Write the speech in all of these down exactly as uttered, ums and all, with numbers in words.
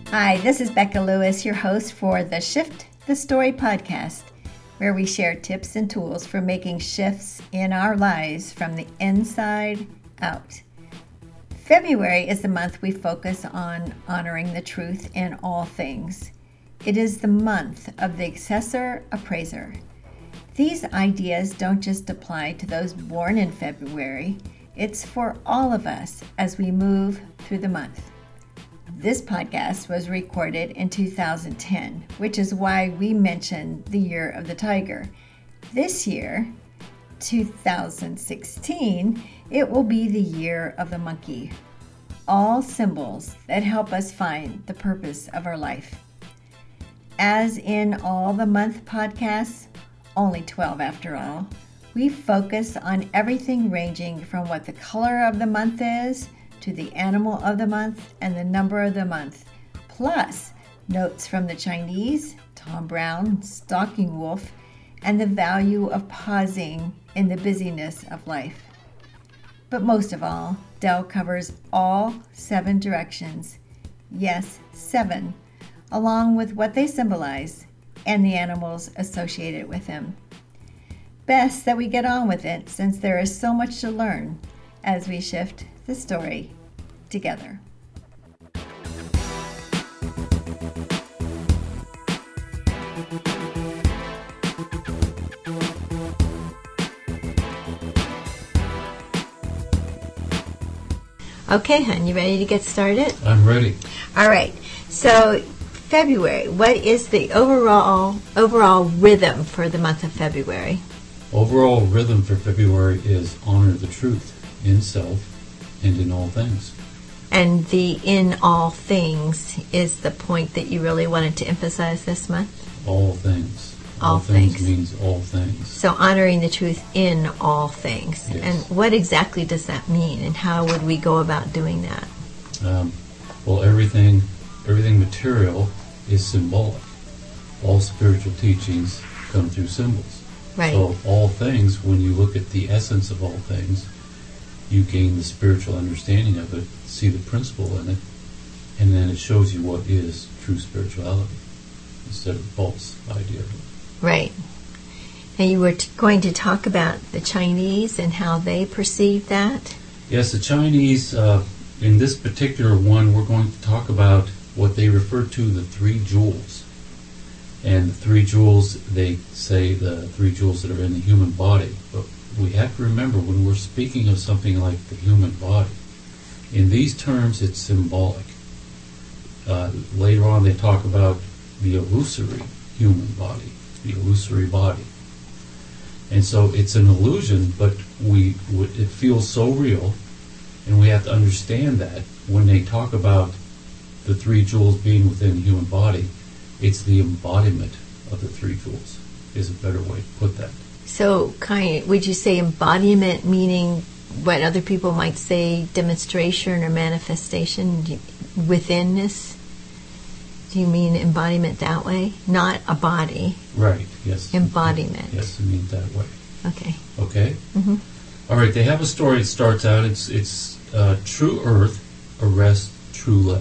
Hi, this is Becca Lewis, your host for the Shift the Story podcast, where we share tips and tools for making shifts in our lives from the inside out. February is the month we focus on honoring the truth in all things. It is the month of the Assessor Appraiser. These ideas don't just apply to those born in February, it's for all of us as we move through the month. This podcast was recorded in two thousand ten, which is why we mentioned the year of the tiger. This year, two thousand sixteen, it will be the year of the monkey. All symbols that help us find the purpose of our life. As in all the month podcasts, only twelve after all, we focus on everything ranging from what the color of the month is to the animal of the month and the number of the month, plus notes from the Chinese, Tom Brown, Stalking Wolf, and the value of pausing in the busyness of life. But most of all, Del covers all seven directions, yes, seven, along with what they symbolize and the animals associated with them. Best that we get on with it, since there is so much to learn as we shift the story together. Okay, hon, you ready to get started? I'm ready. All right. So, February, what is the overall overall rhythm for the month of February? Overall rhythm for February is honor the truth in self and in all things. And the in all things is the point that you really wanted to emphasize this month? All things. All, all things. things means all things. So honoring the truth in all things. Yes. And what exactly does that mean, and how would we go about doing that? Um, well, everything, everything material is symbolic. All spiritual teachings come through symbols. Right. So all things, when you look at the essence of all things, you gain the spiritual understanding of it, see the principle in it, and then it shows you what is true spirituality instead of false idea of it. Right. And you were t- going to talk about the Chinese and how they perceive that? Yes, the Chinese, uh, in this particular one, we're going to talk about what they refer to the three jewels. And the three jewels, they say the three jewels that are in the human body. But we have to remember, when we're speaking of something like the human body, in these terms it's symbolic. Uh, later on they talk about the illusory human body, the illusory body. And so it's an illusion, but we it feels so real, and we have to understand that when they talk about the three jewels being within the human body, it's the embodiment of the three jewels, is a better way to put that. So, kind of, would you say embodiment meaning what other people might say demonstration or manifestation within this? Do you mean embodiment that way? Not a body. Right, yes. Embodiment. Yes, I mean that way. Okay. Okay? Mm-hmm. All right, they have a story that starts out, it's, it's uh, true earth arrests true lead.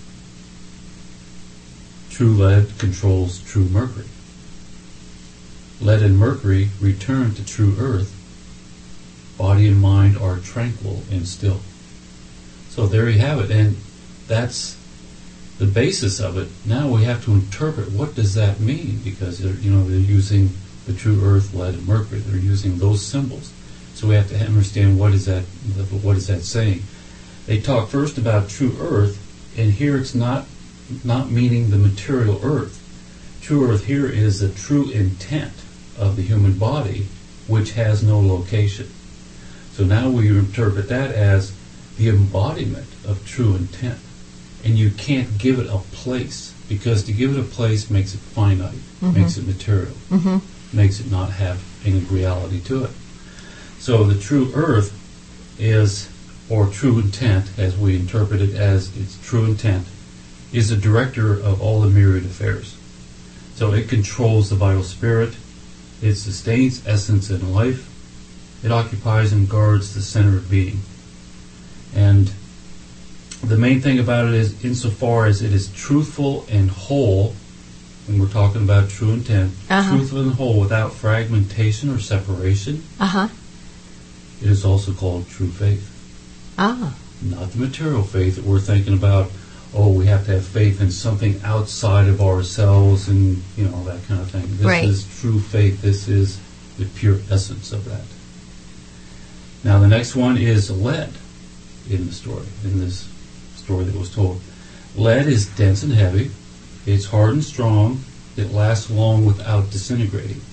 True lead controls true mercury. Lead and mercury return to true earth. Body and mind are tranquil and still. So there you have it, and that's the basis of it. Now we have to interpret, what does that mean? Because they're, you know, they're using the true earth, lead, and mercury. They're using those symbols. So we have to understand, what is that? What is that saying? They talk first about true earth, and here it's not not meaning the material earth. True earth here is the true intent of the human body, which has no location. So now we interpret that as the embodiment of true intent. And you can't give it a place, because to give it a place makes it finite, mm-hmm. makes it material, mm-hmm. makes it not have any reality to it. So the true earth is, or true intent, as we interpret it as its true intent, is the director of all the myriad affairs. So it controls the vital spirit, it sustains essence in life, it occupies and guards the center of being. And the main thing about it is, insofar as it is truthful and whole, when we're talking about true intent, uh-huh. truthful and whole without fragmentation or separation, uh-huh. it is also called true faith. Ah. Not the material faith that we're thinking about, oh, we have to have faith in something outside of ourselves and, you know, that kind of thing. This right. is true faith. This is the pure essence of that. Now, the next one is lead in the story, in this story that was told. Lead is dense and heavy. It's hard and strong. It lasts long without disintegrating.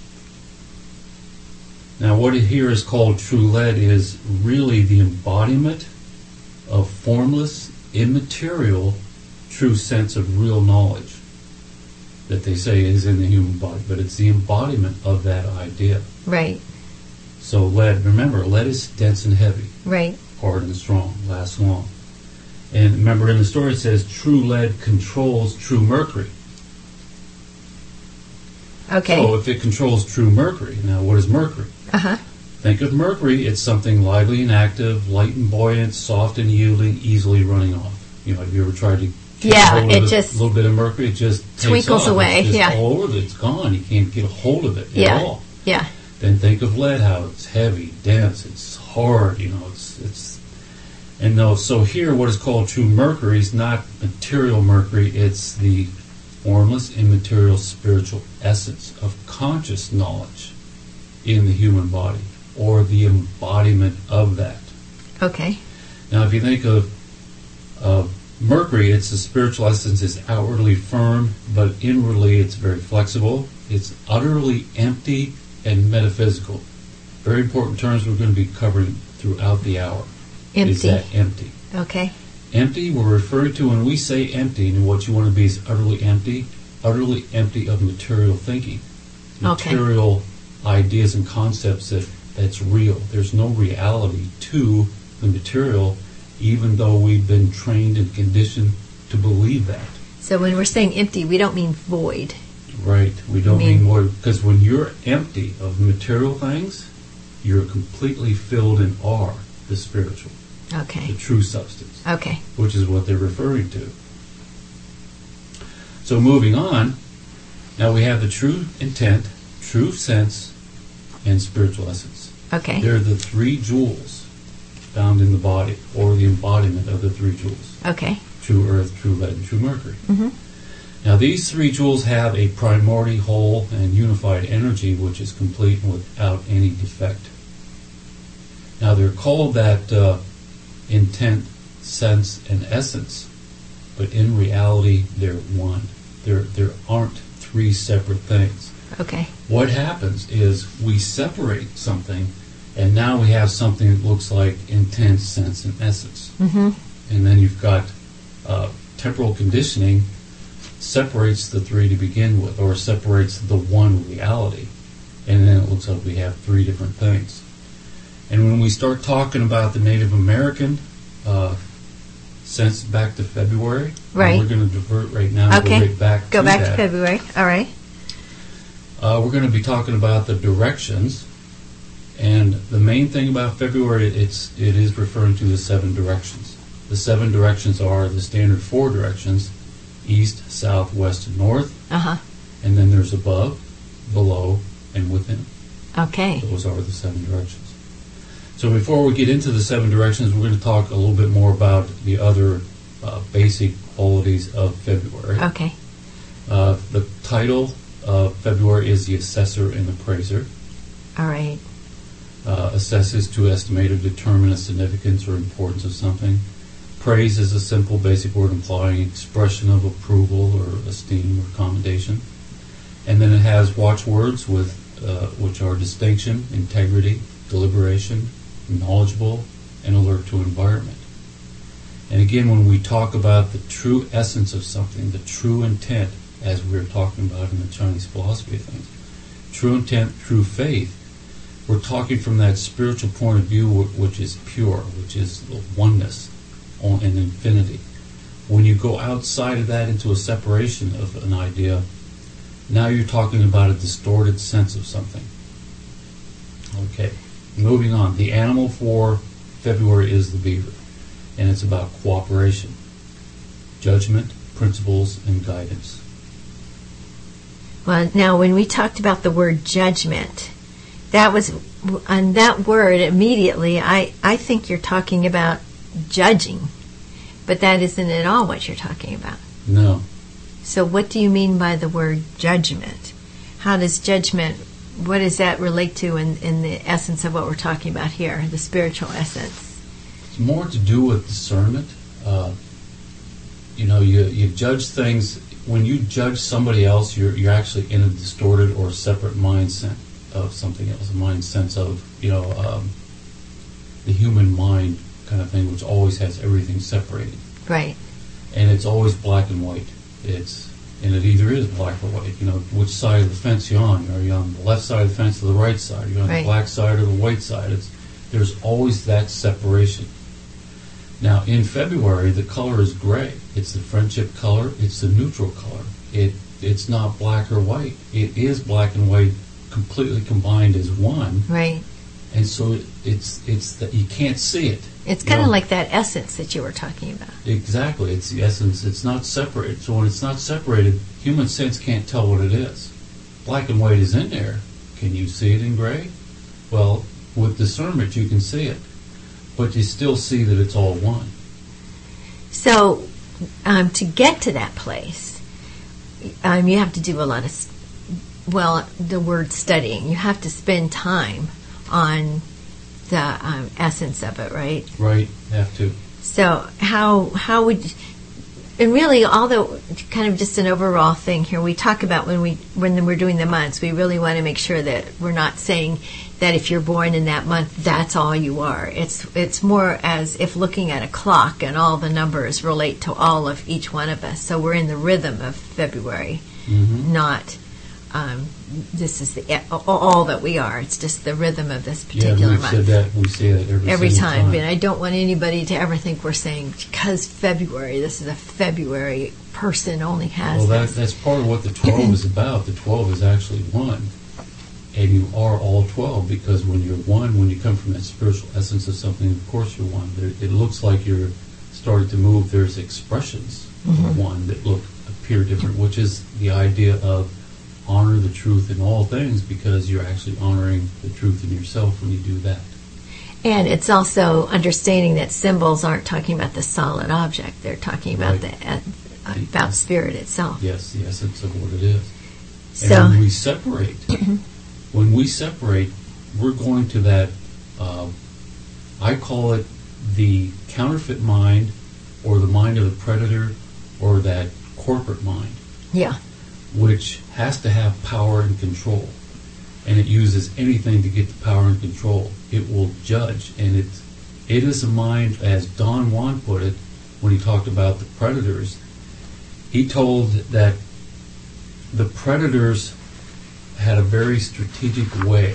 Now, what here is called true lead is really the embodiment of formless, immaterial, true sense of real knowledge that they say is in the human body, but it's the embodiment of that idea. Right. So lead, remember, lead is dense and heavy. Right. Hard and strong, lasts long. And remember, in the story it says true lead controls true mercury. Okay. So if it controls true mercury, now what is mercury? Uh-huh. Think of mercury, it's something lively and active, light and buoyant, soft and yielding, easily running off. You know, have you ever tried to get yeah, a hold it of just a little bit of mercury? It just twinkles takes off. away. It's just yeah. all over it. It's gone. You can't get a hold of it yeah. at all. Yeah. Then think of lead, how it's heavy, dense, it's hard, you know, it's it's and no, so here what is called true mercury is not material mercury, it's the formless, immaterial, spiritual essence of conscious knowledge in the human body, or the embodiment of that. Okay. Now if you think of uh, mercury, it's the spiritual essence is outwardly firm, but inwardly it's very flexible. It's utterly empty and metaphysical. Very important terms we're going to be covering throughout the hour. Empty. Is that empty? Okay. Empty, we're referring to when we say empty, and what you want to be is utterly empty, utterly empty of material thinking. Okay. Material ideas and concepts that that's real. There's no reality to the material, even though we've been trained and conditioned to believe that. So when we're saying empty, we don't mean void. Right. We don't mean, mean more, because when you're empty of material things, you're completely filled and are the spiritual, okay, the true substance, okay, which is what they're referring to. So moving on, now we have the true intent, true sense, and spiritual essence. Okay. They're the three jewels found in the body, or the embodiment of the three jewels. Okay. True earth, true lead, and true mercury. Mm-hmm. Now these three jewels have a primordial, whole, and unified energy which is complete and without any defect. Now they're called that uh, intent, sense, and essence, but in reality they're one. There, there aren't three separate things. Okay. What happens is we separate something, and now we have something that looks like intent, sense, and essence. Mm-hmm. And then you've got uh, temporal conditioning separates the three to begin with, or separates the one reality, and then it looks like we have three different things. And when we start talking about the Native American uh, sense back to February, right, we're going to divert right now. Okay. Go right back. Go to back that. to February. All right. Uh, we're going to be talking about the directions, and the main thing about February, it's it is referring to the seven directions. The seven directions are the standard four directions: east, south, west, and north. Uh-huh. And then there's above, below, and within. Okay. Those are the seven directions. So before we get into the seven directions, we're going to talk a little bit more about the other uh, basic qualities of February. Okay. Uh, the title of February is the assessor and appraiser. All right. Uh, assess is to estimate or determine a significance or importance of something. Praise is a simple basic word implying expression of approval or esteem or commendation. And then it has watchwords with uh, which are distinction, integrity, deliberation, knowledgeable, and alert to environment. And again, when we talk about the true essence of something, the true intent, as we we're talking about in the Chinese philosophy of things, true intent, true faith, we're talking from that spiritual point of view which is pure, which is oneness and infinity. When you go outside of that into a separation of an idea, now you're talking about a distorted sense of something. Okay, moving on. The animal for February is the beaver. and it's about cooperation, judgment, principles, and guidance. Well, now when we talked about the word judgment, that was, on that word immediately, I, I think you're talking about judging, but that isn't at all what you're talking about. No. So what do you mean by the word judgment? How does judgment, what does that relate to in, in the essence of what we're talking about here, the spiritual essence? It's more to do with discernment. Uh, you know, you, you judge things. When you judge somebody else, you're you're actually in a distorted or separate mindset of something else, a mind sense of, you know, um, the human mind kind of thing, which always has everything separated. Right. And it's always black and white. It's and it either is black or white. You know, which side of the fence you're on. Are you on the left side of the fence or the right side? Are you on right. the black side or the white side? It's there's always that separation. Now, in February, the color is gray. It's the friendship color. It's the neutral color. It It's not black or white. It is black and white completely combined as one. Right. And so it, it's it's that you can't see it. It's kind of know? like that essence that you were talking about. Exactly. It's the essence. It's not separated. So when it's not separated, human sense can't tell what it is. Black and white is in there. Can you see it in gray? Well, with discernment, you can see it. But you still see that it's all one. So, um, to get to that place, um, you have to do a lot of, st- well, the word studying. You have to spend time on the um, essence of it, right? Right, have to. So, how how would, and really, although kind of just an overall thing here, we talk about when we when we're doing the months, we really want to make sure that we're not saying that if you're born in that month, that's all you are. It's it's more as if looking at a clock and all the numbers relate to all of each one of us. So we're in the rhythm of February, mm-hmm. not um, this is the all that we are. It's just the rhythm of this particular yeah, we've month. Said that, we say that every, every time. time. And I don't want anybody to ever think we're saying because February, this is a February person only has well, that, this. that's part of what the twelve is about. The twelve is actually one. And you are all twelve, because when you're one, when you come from that spiritual essence of something, of course you're one. There, it looks like you're starting to move. There's expressions mm-hmm. of one that look appear different, which is the idea of honor the truth in all things, because you're actually honoring the truth in yourself when you do that. And it's also understanding that symbols aren't talking about the solid object. They're talking about Right. the uh, about spirit itself. Yes, the essence of what it is. So, and when we separate, when we separate, we're going to that, uh, I call it the counterfeit mind, or the mind of the predator, or that corporate mind, yeah. which has to have power and control. And it uses anything to get the power and control. It will judge, and it, it is a mind, as Don Juan put it, when he talked about the predators. He told that the predators had a very strategic way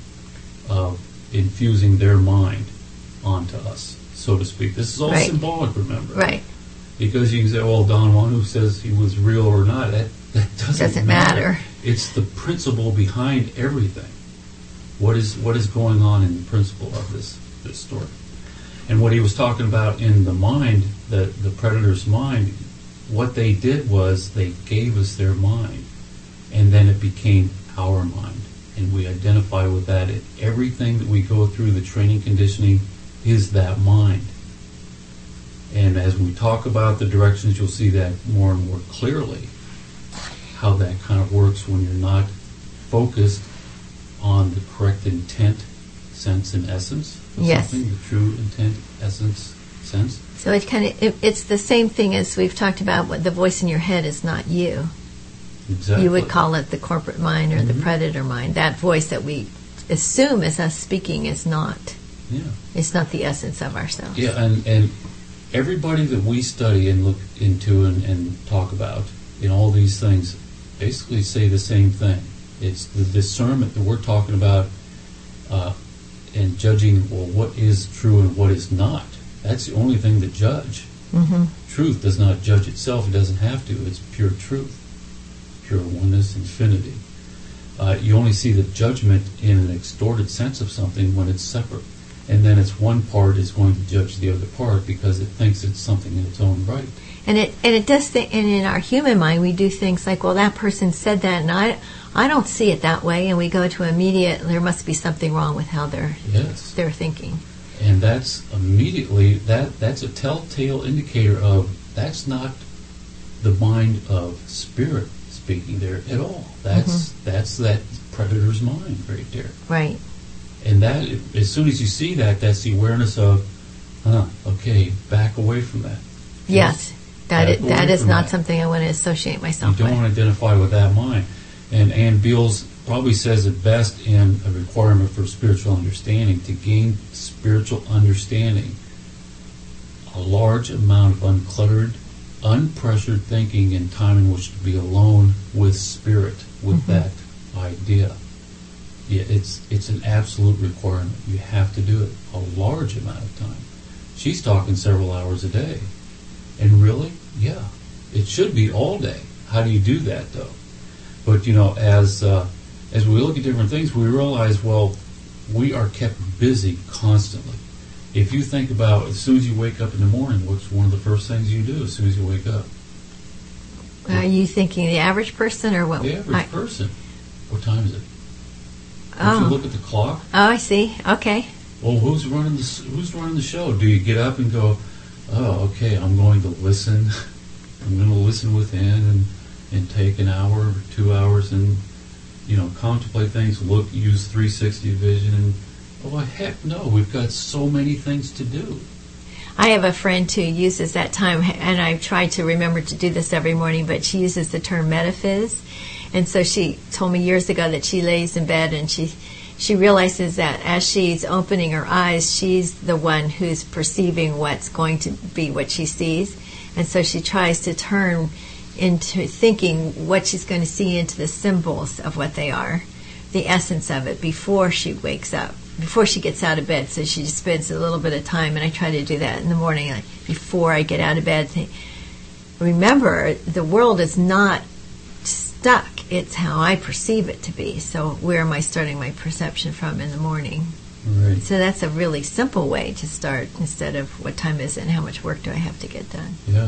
of infusing their mind onto us, so to speak. This is all right. symbolic, remember? Right. Because you can say, well, Don Juan, who says he was real or not, that, that doesn't, doesn't matter. matter. It's the principle behind everything. What is what is going on in the principle of this, this story? And what he was talking about in the mind, the, the predator's mind, what they did was they gave us their mind, and then it became our mind, and we identify with that. It, everything that we go through, the training conditioning, is that mind. And as we talk about the directions, you'll see that more and more clearly, how that kind of works when you're not focused on the correct intent, sense, and essence of yes. something, the true intent, essence, sense. So it kind of it, it's the same thing as we've talked about. What the voice in your head is not you. Exactly. You would call it the corporate mind or mm-hmm. the predator mind. That voice that we assume is us speaking is not. Yeah. It's not the essence of ourselves. Yeah, and, and everybody that we study and look into and, and talk about in all these things basically say the same thing. It's the discernment that we're talking about, uh, and judging, well, what is true and what is not. That's the only thing to judge. Mm-hmm. Truth does not judge itself. It doesn't have to. It's pure truth, pure oneness, infinity. Uh, you only see the judgment in an extorted sense of something when it's separate. and then its one part is going to judge the other part because it thinks it's something in its own right. And it and it does th- and in our human mind we do things like, well, that person said that and I I don't see it that way, and we go to immediate, there must be something wrong with how they're yes. they're thinking. And that's immediately that that's a telltale indicator of that's not the mind of spirit speaking there at all. That's mm-hmm. that's that predator's mind right there. Right. And that, as soon as you see that, that's the awareness of, huh, okay, back away from that. Yes. That it, that is not that. something I want to associate myself with. You don't with. want to identify with that mind. And Ann Beals probably says it best in a requirement for spiritual understanding. To gain spiritual understanding, a large amount of uncluttered, unpressured thinking and time in which to be alone with spirit, with mm-hmm. that idea. Yeah, it's it's an absolute requirement. You have to do it a large amount of time. She's talking several hours a day. And really, yeah, it should be all day. How do you do that, though? But, you know, as uh, as we look at different things, we realize, well, we are kept busy constantly. If you think about, as soon as you wake up in the morning, what's one of the first things you do as soon as you wake up? Are you thinking the average person or what? The average I, person. What time is it? Oh. If you look at the clock. Oh, I see. Okay. Well, who's running the who's running the show? Do you get up and go, oh, okay, I'm going to listen. I'm going to listen within and, and take an hour or two hours and, you know, contemplate things, look, use three sixty vision, and, oh, heck no, we've got so many things to do. I have a friend who uses that time, and I try to remember to do this every morning, but she uses the term metaphys. And so she told me years ago that she lays in bed and she she realizes that as she's opening her eyes, she's the one who's perceiving what's going to be what she sees. And so she tries to turn into thinking what she's going to see into the symbols of what they are, the essence of it, before she wakes up, before she gets out of bed. So she just spends a little bit of time, and I try to do that in the morning, like before I get out of bed. Remember, the world is not stuck. It's how I perceive it to be. So where am I starting my perception from in the morning? Right. So that's a really simple way to start, instead of what time is it and how much work do I have to get done. Yeah.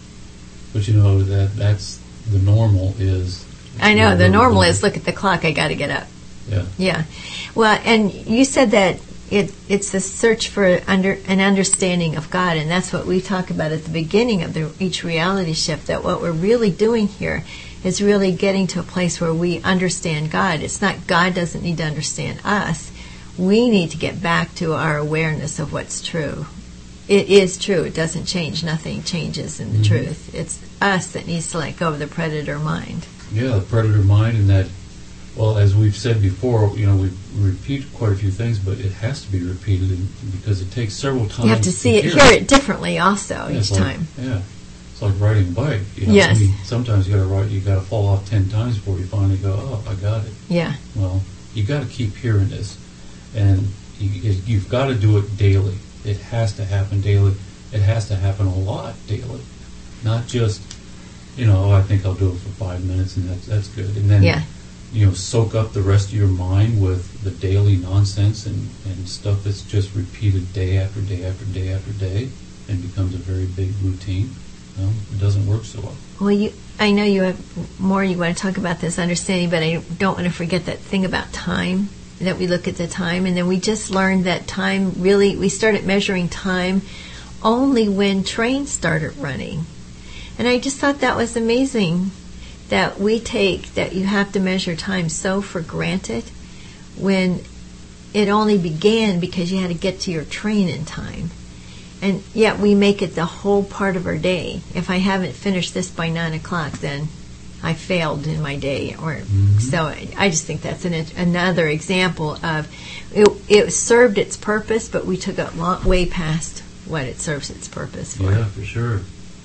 But you know, that that's the normal is... I know, the normal is look at the clock, I got to get up. Yeah. Yeah. Well, and you said that it it's the search for under an understanding of God, and that's what we talk about at the beginning of the, each reality shift, that what we're really doing here is really getting to a place where we understand God. It's not God doesn't need to understand us. We need to get back to our awareness of what's true. It is true. It doesn't change. Nothing changes in the mm-hmm. truth. It's us that needs to let go of the predator mind. Yeah, the predator mind, and that, well, as we've said before, you know, we repeat quite a few things, but it has to be repeated because it takes several times. You have to see it, hear it differently also yeah, each like, time. Yeah. It's like riding a bike. You know? Yes. I mean, sometimes you got to ride. You got to fall off ten times before you finally go, oh, I got it. Yeah. Well, you got to keep hearing this, and you, you've got to do it daily. It has to happen daily. It has to happen a lot daily, not just, you know, oh, I think I'll do it for five minutes and that's that's good, and then yeah. you know, soak up the rest of your mind with the daily nonsense and, and stuff that's just repeated day after day after day after day, and becomes a very big routine. No, it doesn't work so well. Well, you, I know you have more you want to talk about this understanding, but I don't want to forget that thing about time, that we look at the time, and then we just learned that time really, we started measuring time only when trains started running. And I just thought that was amazing, that we take, that you have to measure time so for granted when it only began because you had to get to your train in time. And yet we make it the whole part of our day. If I haven't finished this by nine o'clock, then I failed in my day. Or mm-hmm. So I just think that's an, another example of it, it served its purpose, but we took it long, way past what it serves its purpose for. Yeah, for sure.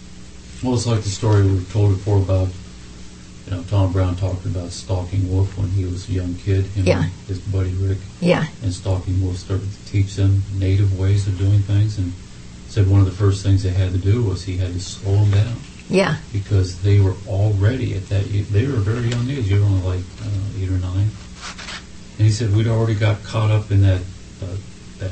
Well, it's like the story we've told before about, you know, Tom Brown talking about Stalking Wolf when he was a young kid, him yeah. and his buddy Rick. Yeah. And Stalking Wolf started to teach them native ways of doing things, and said one of the first things they had to do was he had to slow them down. Yeah. Because they were already at that, they were a very young age, you were only like uh, eight or nine. And he said we'd already got caught up in that uh, that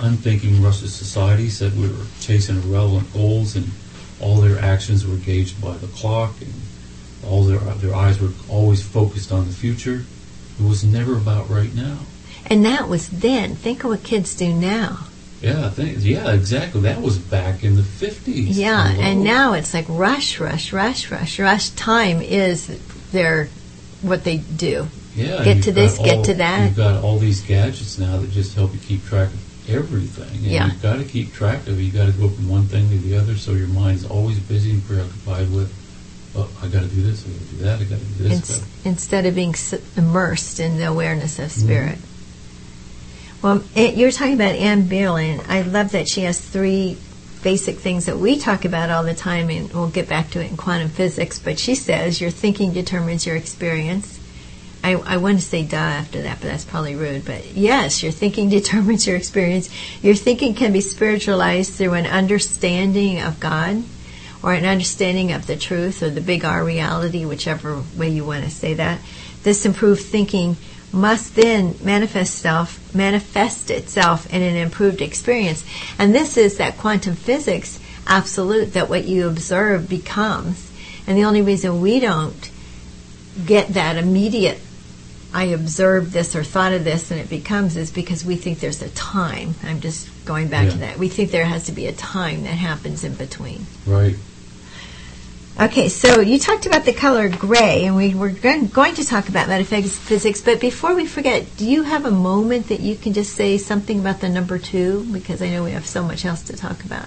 unthinking Russian society said we were chasing irrelevant goals, and all their actions were gauged by the clock, and all their their eyes were always focused on the future. It was never about right now. And that was then. Think of what kids do now. Yeah, I think, yeah, exactly. That was back in the fifties. Yeah, Hello. And now it's like rush, rush, rush, rush, rush. Time is their what they do. Yeah, get you've to this, got get all, to that. You've got all these gadgets now that just help you keep track of everything. And Yeah. you've got to keep track of it. You've got to go from one thing to the other, so your mind's always busy and preoccupied with, oh, I got to do this, I got to do that, I got to do this. Ins- gotta- instead of being s- immersed in the awareness of spirit. Mm-hmm. Well, it, you're talking about Anne Berlin. I love that she has three basic things that we talk about all the time, and we'll get back to it in quantum physics. But she says your thinking determines your experience. I, I want to say duh after that, but that's probably rude. But yes, your thinking determines your experience. Your thinking can be spiritualized through an understanding of God, or an understanding of the truth, or the big R reality, whichever way you want to say that. This improved thinking must then manifest self, manifest itself in an improved experience. And this is that quantum physics absolute, that what you observe becomes. And the only reason we don't get that immediate, I observed this or thought of this and it becomes, is because we think there's a time. I'm just going back Yeah. to that. We think there has to be a time that happens in between. Right. Okay, so you talked about the color gray, and we were going going to talk about metaphysics, but before we forget, do you have a moment that you can just say something about the number two? Because I know we have so much else to talk about.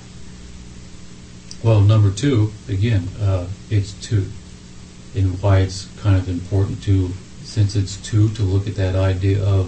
Well, number two, again, uh, it's two. And why it's kind of important to, since it's two, to look at that idea of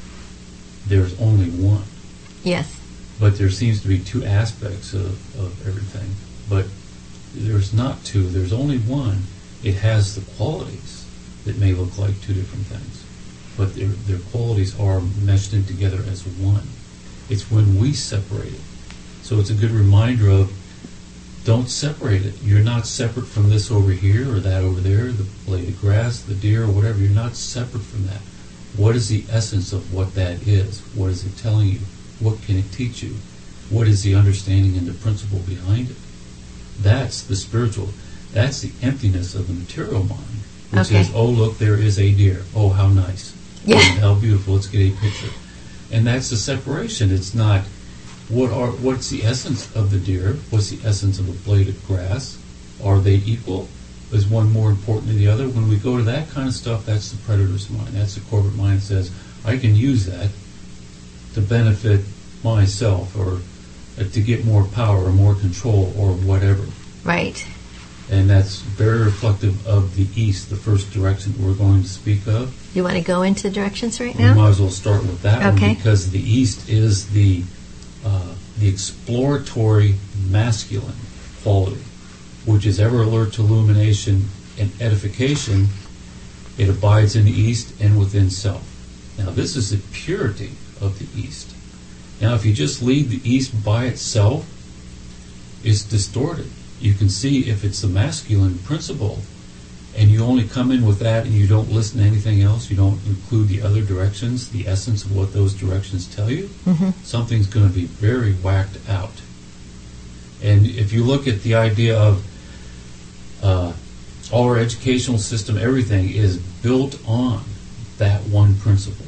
there's only one. Yes. But there seems to be two aspects of, of everything. But there's not two, there's only one. It has the qualities that may look like two different things, but their, their qualities are meshed in together as one. It's when we separate it. So it's a good reminder of, don't separate it. You're not separate from this over here or that over there, the blade of grass, the deer, or whatever. You're not separate from that. What is the essence of what that is? What is it telling you? What can it teach you? What is the understanding and the principle behind it? That's the spiritual. That's the emptiness of the material mind, which Okay. says, oh, look, there is a deer. Oh, how nice. Yeah. Oh, how beautiful. Let's get a picture. And that's the separation. It's not, what are what's the essence of the deer? What's the essence of a blade of grass? Are they equal? Is one more important than the other? When we go to that kind of stuff, that's the predator's mind. That's the corporate mind that says, I can use that to benefit myself, or uh, to get more power or more control or whatever. Right. And that's very reflective of the East, the first direction we're going to speak of. You want to go into directions right We now? might as well start with that Okay. one, because the East is the uh, the exploratory masculine quality, which is ever alert to illumination and edification. It abides in the East and within self. Now, this is the purity of the East. Now, if you just leave the East by itself, it's distorted. You can see if it's the masculine principle, and you only come in with that and you don't listen to anything else, you don't include the other directions, the essence of what those directions tell you, Mm-hmm. something's going to be very whacked out. And if you look at the idea of uh, all our educational system, everything is built on that one principle,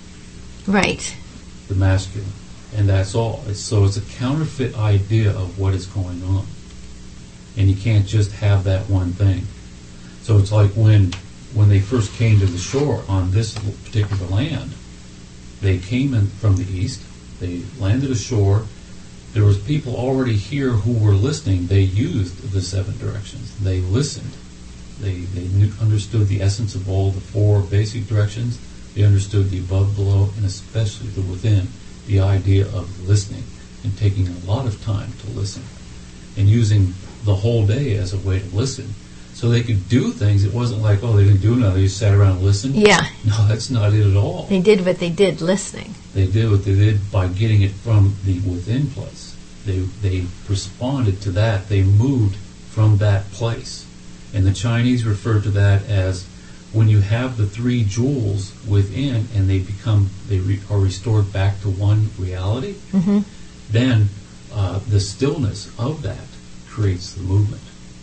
Right. the masculine. And that's all. It's, so it's a counterfeit idea of what is going on. And you can't just have that one thing. So it's like when when they first came to the shore on this particular land, they came in from the east, they landed ashore, there was people already here who were listening. They used the seven directions. They listened. They, they knew, understood the essence of all the four basic directions. They understood the above, below, and especially the within, the idea of listening and taking a lot of time to listen and using the whole day as a way to listen. So they could do things. It wasn't like, oh, they didn't do nothing. They just sat around and listened. Yeah. No, that's not it at all. They did what they did listening. They did what they did by getting it from the within place. They they responded to that. They moved from that place. And the Chinese referred to that as when you have the three jewels within and they become, they re, are restored back to one reality, Mm-hmm. then uh, the stillness of that creates the movement.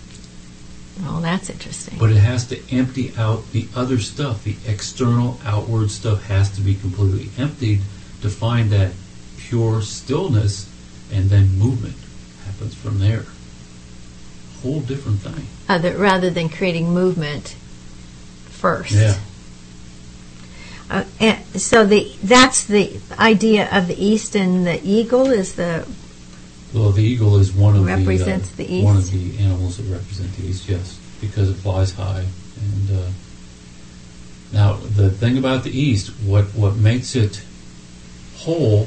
Oh, that's interesting. But it has to empty out the other stuff. The external, outward stuff has to be completely emptied to find that pure stillness, and then movement happens from there. Whole different thing. Other, rather than creating movement first. Yeah. Uh, and so the that's the idea of the east, and the eagle is the Well, the eagle is one of represents the, uh, the east. one of the animals that represent the east, yes, because it flies high. And uh, now the thing about the east, what what makes it whole,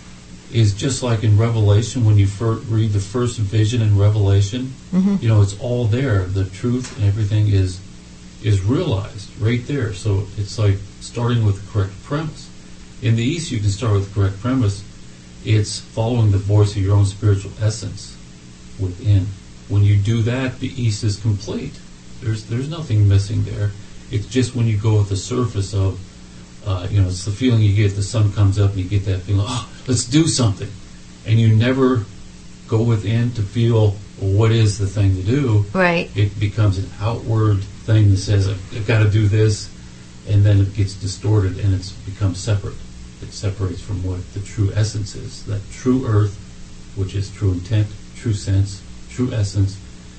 is just like in Revelation, when you fir- read the first vision in Revelation, Mhm. you know, it's all there. The truth and everything is is realized right there. So it's like starting with the correct premise. In the East, you can start with the correct premise. It's following the voice of your own spiritual essence within. When you do that, the East is complete. There's there's nothing missing there. It's just when you go with the surface of, uh, you know, it's the feeling you get. The sun comes up and you get that feeling, oh, let's do something. And you never go within to feel, well, what is the thing to do? right. It becomes an outward thing that says, I've, I've got to do this, and then it gets distorted and it's becomes separate. It separates from what the true essence is. That true earth, which is true intent, true sense, true essence,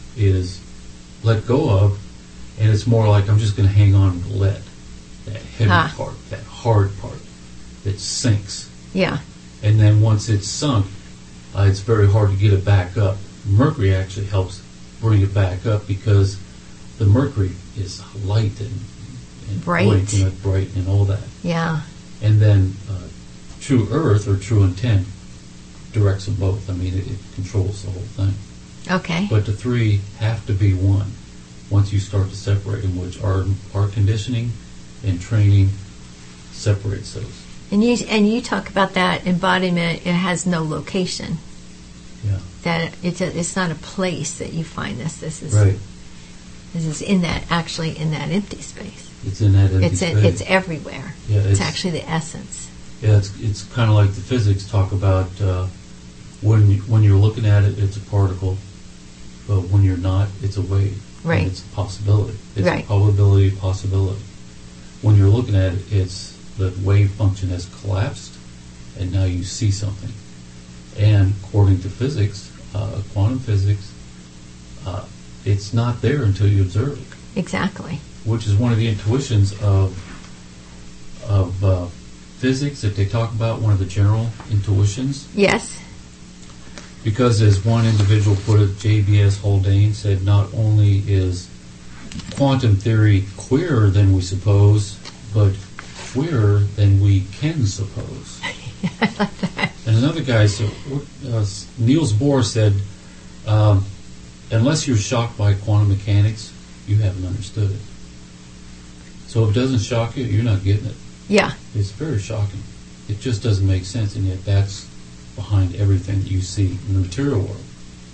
is let go of, and it's more like I'm just going to hang on to lead, that heavy Ah. part, that hard part that sinks. Yeah. And then once it's sunk, uh, it's very hard to get it back up. Mercury actually helps bring it back up because the mercury is light and, and Bright. blank, you know, bright and all that. Yeah. And then uh, true earth or true intent directs them both. I mean, it, it controls the whole thing. Okay. But the three have to be one once you start to separate them, which our, our conditioning and training separates those. And you and you talk about that embodiment. It has no location. Yeah. That it's a, it's not a place that you find this. This is Right. this is in that actually in that empty space. It's in that empty It's in, space. it's everywhere. Yeah, It's, it's- actually the essence. Yeah, it's it's kind of like the physics talk about uh, when you, when you're looking at it, it's a particle, but when you're not, it's a wave. And Right. it's a possibility. It's Right. a probability possibility. When you're looking at it, it's the wave function has collapsed, and now you see something. And according to physics, uh, quantum physics, uh, it's not there until you observe it, Exactly. which is one of the intuitions of of uh, physics that they talk about, one of the general intuitions. Yes. Because as one individual put it, J B S Haldane said, not only is quantum theory queerer than we suppose, but queerer than we can suppose. I like that. And another guy said, uh, Niels Bohr said, um, unless you're shocked by quantum mechanics, you haven't understood it. So if it doesn't shock you, you're not getting it. Yeah. It's very shocking. It just doesn't make sense, and yet that's behind everything that you see in the material world.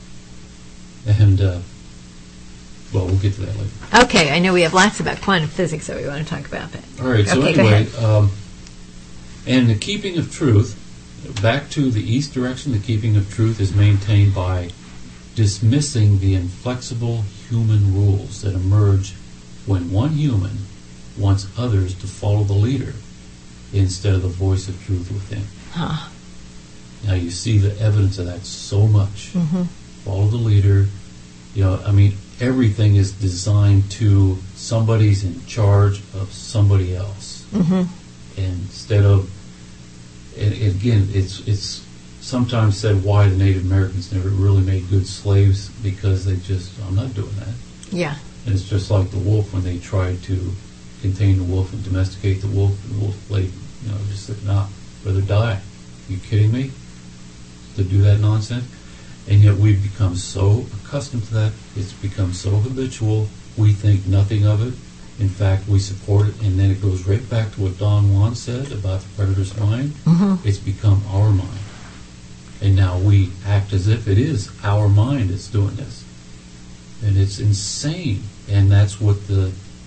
And, uh, well, we'll get to that later. Okay. I know we have lots about quantum physics that we want to talk about, but All right, so Okay, go anyway, um, and the keeping of truth, back to the east direction, the keeping of truth is maintained by dismissing the inflexible human rules that emerge when one human wants others to follow the leader instead of the voice of truth within. huh. Now you see the evidence of that so much. Mhm. Follow the leader. You know, I mean, everything is designed to somebody's in charge of somebody else. Mhm. And instead of, and and again, it's it's sometimes said why the Native Americans never really made good slaves, because they just, I'm not doing that. Yeah. And it's just like the wolf when they tried to contain the wolf and domesticate the wolf. The wolf laid, you know, just said, nah, rather die. Are you kidding me? To do that nonsense? And yet we've become so accustomed to that, it's become so habitual, we think nothing of it. In fact, we support it, and then it goes right back to what Don Juan said about the predator's mind. Mhm. It's become our mind. And now we act as if it is our mind that's doing this. And it's insane. And that's what the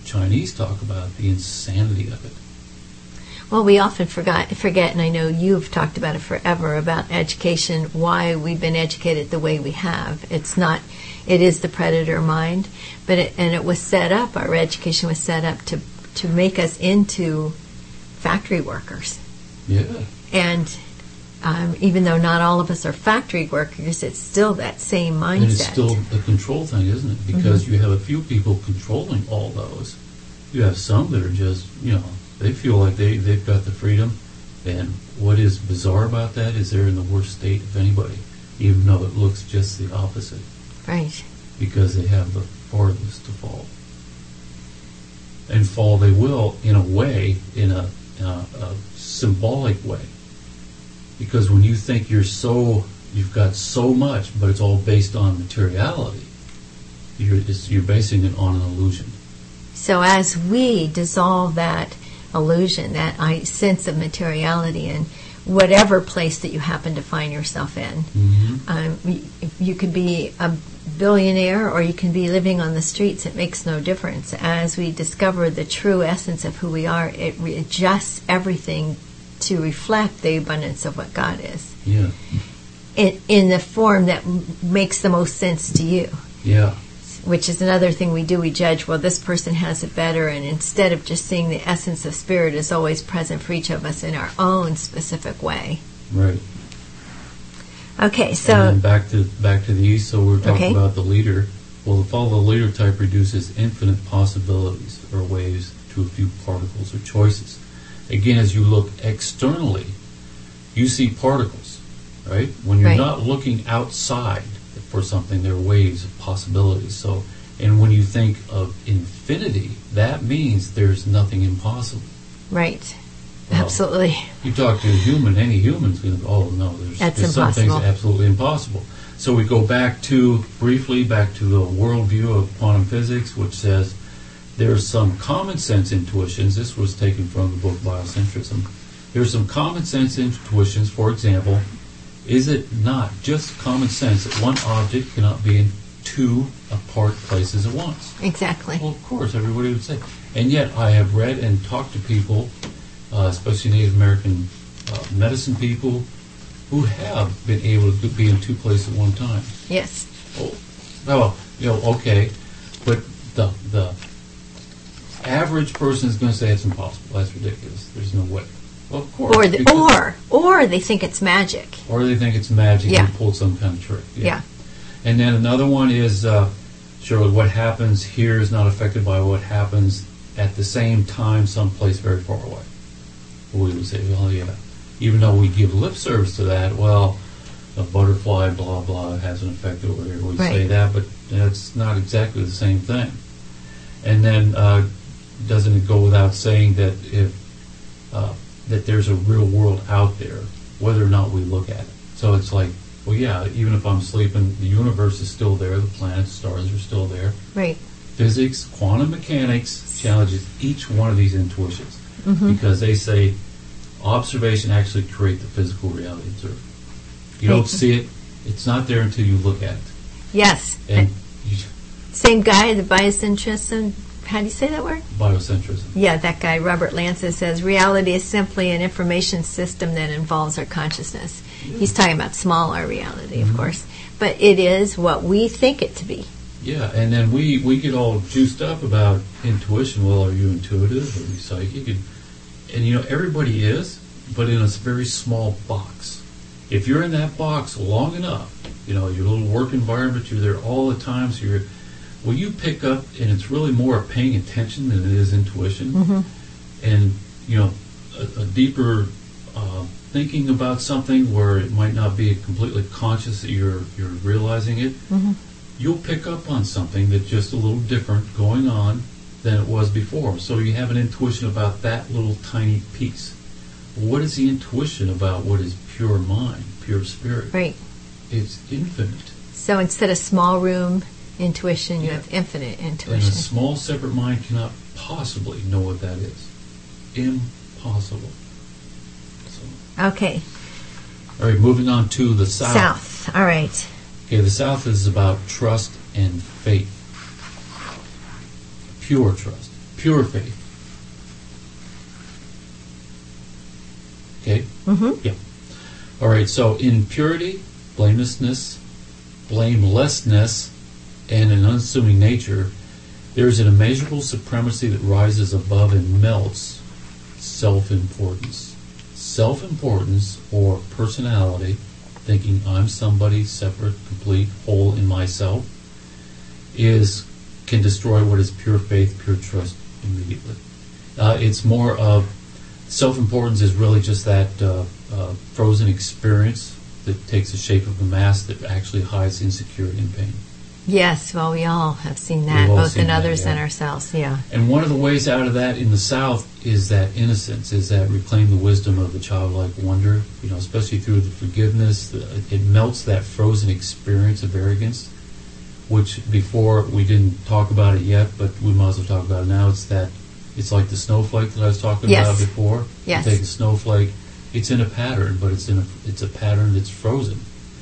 Chinese talk about, the insanity of it. Well, we often forgot, forget, and I know you've talked about it forever, about education, why we've been educated the way we have. It's not, it is the predator mind, but it, and it was set up, our education was set up to, to make us into factory workers. Yeah. And um, even though not all of us are factory workers, it's still that same mindset. And it's still a control thing, isn't it? Because mm-hmm. you have a few people controlling all those. You have some that are just, you know, they feel like they, they've got the freedom. And what is bizarre about that is they're in the worst state of anybody, even though it looks just the opposite. Right. Because they have the farthest to fall. And fall they will, in a way, in a, in a, a symbolic way. Because when you think you're so, you've got so much, but it's all based on materiality, you're, it's, you're basing it on an illusion. So as we dissolve that illusion, that I, sense of materiality in whatever place that you happen to find yourself in, mm-hmm. um, you, you could be a billionaire or you can be living on the streets. It makes no difference. As we discover the true essence of who we are, it readjusts everything to reflect the abundance of what God is. Yeah. In, in the form that m- makes the most sense to you. Yeah. Which is another thing we do. We judge, well, this person has it better, and instead of just seeing the essence of spirit is always present for each of us in our own specific way. Right. Okay, so... And then back to, back to the East, so we're talking okay. about the leader. Well, the follow the leader type reduces infinite possibilities or ways to a few particles or choices. Again, as you look externally, you see particles, right? When you're right. not looking outside for something, there are waves of possibilities. So, and when you think of infinity, that means there's nothing impossible. Right. Well, absolutely. You talk to a human, any human's going to go, oh, no, there's, That's there's some impossible. things absolutely impossible. So we go back to, briefly, back to the worldview of quantum physics, which says there's some common sense intuitions. This was taken from the book Biocentrism. There's some common sense intuitions. For example, is it not just common sense that one object cannot be in two apart places at once? Exactly. Well, of course, everybody would say. And yet I have read and talked to people, uh, especially Native American uh, medicine people, who have been able to be in two places at one time. Yes. Oh, well, you know, okay, but the the average person is going to say it's impossible. That's ridiculous. There's no way. Well, of course. Or the, or or they think it's magic. Or they think it's magic. Yeah. And pulled some kind of trick. Yeah. yeah. And then another one is, uh, Shirley, what happens here is not affected by what happens at the same time someplace very far away. We would say, well, yeah. Even though we give lip service to that, well, a butterfly, blah, blah, has an effect over here. We right. say that, but that's not exactly the same thing. And then uh, doesn't it go without saying that if uh, that there's a real world out there, whether or not we look at it. So it's like, well, yeah, even if I'm sleeping, the universe is still there, the planets, stars are still there. Right. Physics, quantum mechanics challenges each one of these intuitions mm-hmm. because they say observation actually creates the physical reality observed. You don't see it, it's not there until you look at it. Yes. And you, same guy, the biocentrism. How do you say that word? Biocentrism. Yeah, that guy, Robert Lanza, says reality is simply an information system that involves our consciousness. Yeah. He's talking about smaller reality, mm-hmm. of course. But it is what we think it to be. Yeah, and then we, we get all juiced up about intuition. Well, are you intuitive? Are you psychic? And, and you know, everybody is, but in a very small box. If you're in that box long enough, you know, your little work environment, you're there all the time, so you're... Well, you pick up, and it's really more paying attention than it is intuition. Mm-hmm. And, you know, a, a deeper uh, thinking about something where it might not be completely conscious that you're you're realizing it, mm-hmm. you'll pick up on something that's just a little different going on than it was before. So you have an intuition about that little tiny piece. What is the intuition about what is pure mind, pure spirit? Right. It's infinite. So instead of small room intuition, you yeah. have infinite intuition. And a small separate mind cannot possibly know what that is. Impossible. So. Okay. All right, moving on to the South. South, all right. Okay, the South is about trust and faith. Pure trust, pure faith. Okay? Mm-hmm. Yeah. All right, so in purity, blamelessness, blamelessness, and an unassuming nature, there is an immeasurable supremacy that rises above and melts self-importance. Self-importance, or personality, thinking I'm somebody separate, complete, whole in myself, is can destroy what is pure faith, pure trust immediately. Uh, it's more of self-importance is really just that uh, uh, frozen experience that takes the shape of a mask that actually hides insecurity and pain. Yes, well, we all have seen that, We've all both seen in that, others yeah. and ourselves, yeah. And one of the ways out of that in the South is that innocence, is that reclaim the wisdom of the childlike wonder, you know, especially through the forgiveness. The, it melts that frozen experience of arrogance, which before we didn't talk about it yet, but we might as well talk about it now. It's that, it's like the snowflake that I was talking Yes. about before. Yes. You take a snowflake, it's in a pattern, but it's in a, it's a pattern that's frozen.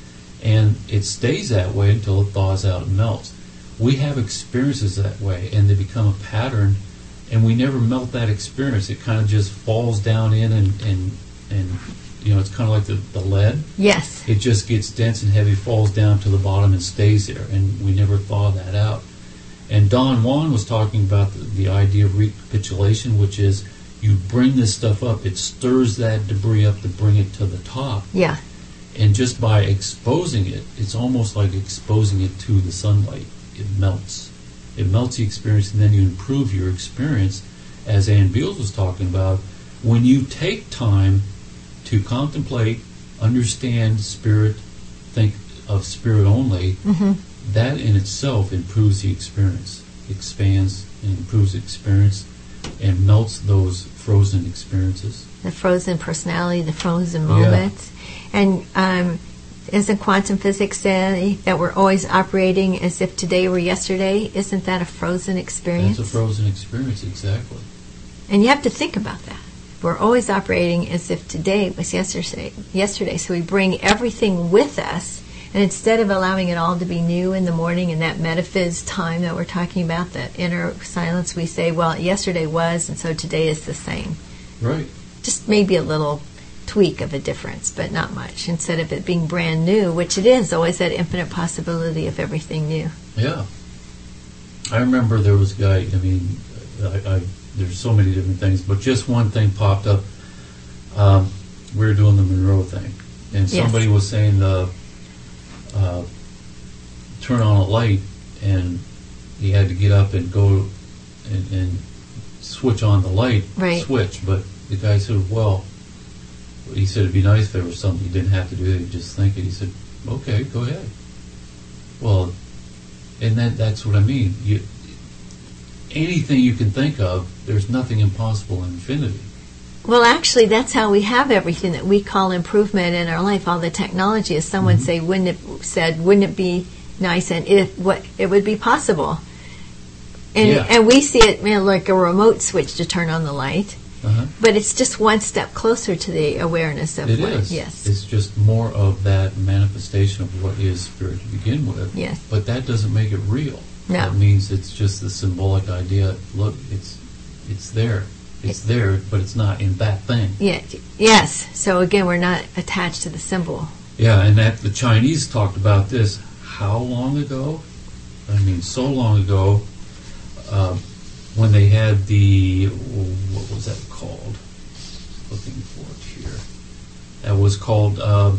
And it stays that way until it thaws out and melts. We have experiences that way, and they become a pattern, and we never melt that experience. It kind of just falls down in, and, and, and you know, it's kind of like the, the lead. Yes. It just gets dense and heavy, falls down to the bottom and stays there, and we never thaw that out. And Don Juan was talking about the, the idea of recapitulation, which is you bring this stuff up, it stirs that debris up to bring it to the top. Yeah. And just by exposing it, it's almost like exposing it to the sunlight. It melts. It melts the experience, and then you improve your experience, as Ann Beals was talking about. When you take time to contemplate, understand spirit, think of spirit only, Mm-hmm. that in itself improves the experience, expands and improves the experience, and melts those frozen experiences. The frozen personality, the frozen Yeah. moments. And um, isn't quantum physics say that we're always operating as if today were yesterday? Isn't that a frozen experience? That's a frozen experience, exactly. And you have to think about that. We're always operating as if today was yesterday. Yesterday, so we bring everything with us, and instead of allowing it all to be new in the morning in that metaphys time that we're talking about, that inner silence, we say, well, yesterday was, and so today is the same. Right. Just maybe a little tweak of a difference, but not much. Instead of it being brand new, which it is, always that infinite possibility of everything new. Yeah. I remember there was a guy, I mean, I, I, there's so many different things, but just one thing popped up. Um, we were doing the Monroe thing, and somebody Yes. was saying, uh, uh, turn on a light, and he had to get up and go and, and switch on the light Right. switch, but the guy said, well, he said it'd be nice if there was something you didn't have to do, you just think it. He said, okay, go ahead. Well, and then that's what I mean. You, anything you can think of, there's nothing impossible in infinity. Well, actually, that's how we have everything that we call improvement in our life. All the technology, as someone Mm-hmm. say, wouldn't it said, wouldn't it be nice and if what it would be possible? And Yeah. and we see it, you know, like a remote switch to turn on the light, Uh-huh. but it's just one step closer to the awareness of It what. is. Yes. It's just more of that manifestation of what is spirit to begin with. Yes. But that doesn't make it real. No. That means it's just the symbolic idea. Look, it's it's there. It's there, but it's not in that thing. Yeah. Yes. So again, we're not attached to the symbol. Yeah, and that the Chinese talked about this how long ago? I mean, so long ago, uh, when they had the, what was that called? Looking for it here. That was called uh,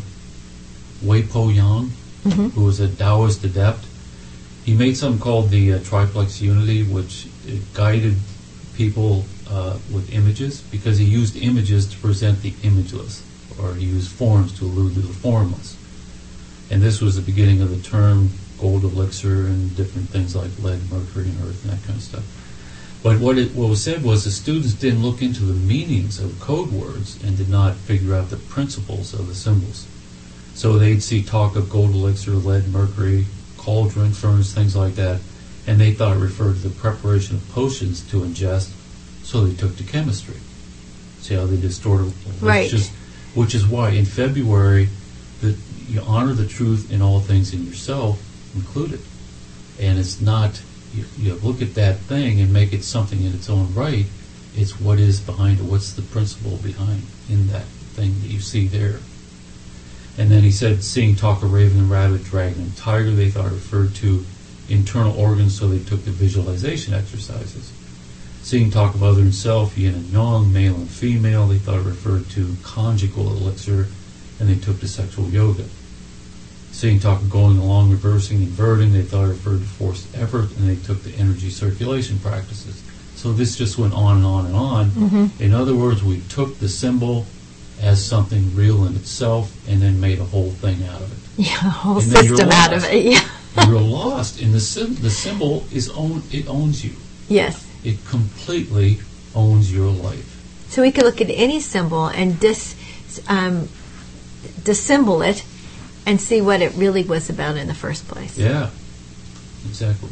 Wei Po Yang, Mhm. who was a Taoist adept. He made something called the uh, Triplex Unity, which it guided people uh, with images, because he used images to present the imageless, or he used forms to allude to the formless. And this was the beginning of the term gold elixir and different things like lead, mercury, and earth, and that kind of stuff. But what it, what was said was the students didn't look into the meanings of code words and did not figure out the principles of the symbols. So they'd see talk of gold elixir, lead, mercury, cauldron, furnace, things like that, and they thought it referred to the preparation of potions to ingest, so they took to chemistry. See how they distorted it? Right. Just, which is why in February, the, you honor the truth in all things in yourself included. And it's not you, you look at that thing and make it something in its own right. It's what is behind it. What's the principle behind in that thing that you see there? And then he said, seeing, talk of raven and rabbit, dragon and tiger, they thought referred to internal organs, so they took the visualization exercises. Seeing, talk of other and self, yin and yang, male and female, they thought it referred to conjugal elixir, and they took the sexual yoga. Seeing, talk of going along, reversing, inverting, they thought it referred to forced effort, and they took the energy circulation practices. So this just went on and on and on. Mm-hmm. In other words, we took the symbol as something real in itself and then made a whole thing out of it. Yeah, a whole and system out of it. Yeah. You're lost. And the, sim- the symbol is own. It owns you. Yes. It completely owns your life. So we could look at any symbol and dis, um, dissymbol it and see what it really was about in the first place. Yeah, exactly.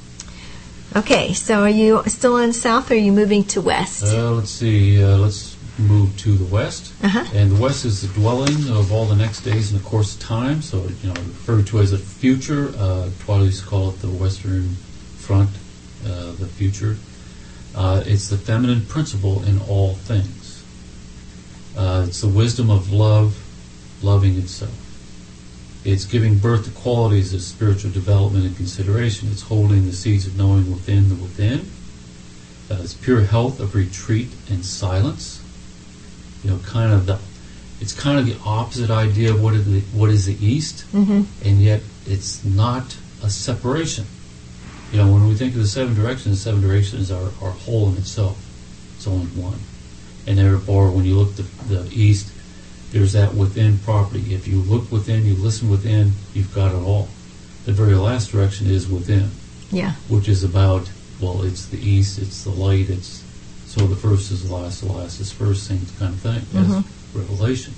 Okay, so are you still in south or are you moving to west? Uh, let's see. Uh, let's move to the west. Uh-huh. And the west is the dwelling of all the next days in the course of time. So, you know, referred to as a future. Uh, Twilights call it the western front, uh, the future. Uh, it's the feminine principle in all things. Uh, it's the wisdom of love, loving itself. It's giving birth to qualities of spiritual development and consideration. It's holding the seeds of knowing within the within. Uh, it's pure health of retreat and silence. You know, kind of the, it's kind of the opposite idea of what is the, what is the East, mm-hmm. and yet it's not a separation. You know, when we think of the seven directions, the seven directions are, are whole in itself. It's only one. And therefore, when you look at the, the East, there's that within property. If you look within, you listen within, you've got it all. The very last direction is within. Yeah. Which is about, well, it's the East, it's the light, it's, so the first is the last, the last is first, same kind of thing. That's mm-hmm. revelation.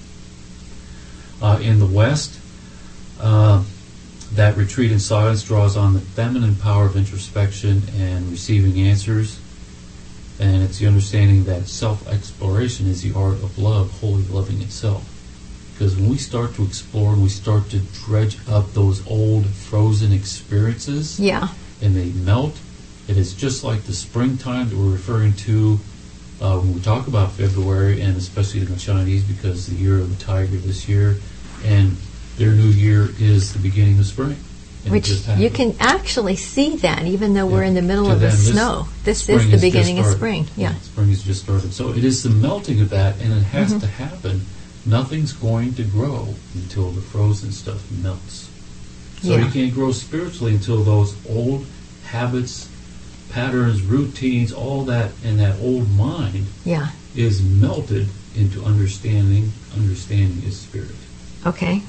Uh, in the West, uh, that retreat in silence draws on the feminine power of introspection and receiving answers. And it's the understanding that self-exploration is the art of love, wholly loving itself. Because when we start to explore and we start to dredge up those old frozen experiences, yeah, and they melt, it is just like the springtime that we're referring to uh, when we talk about February, and especially the Chinese, because the year of the tiger this year, and their new year is the beginning of spring. Which you can actually see that, even though yeah. we're in the middle to of the them, snow. This is the beginning of spring. Yeah. yeah, spring has just started. So it is the melting of that, and it has mm-hmm. to happen. Nothing's going to grow until the frozen stuff melts. So yeah. you can't grow spiritually until those old habits, patterns, routines, all that, and that old mind yeah. is melted into understanding. Understanding is spirit. Okay.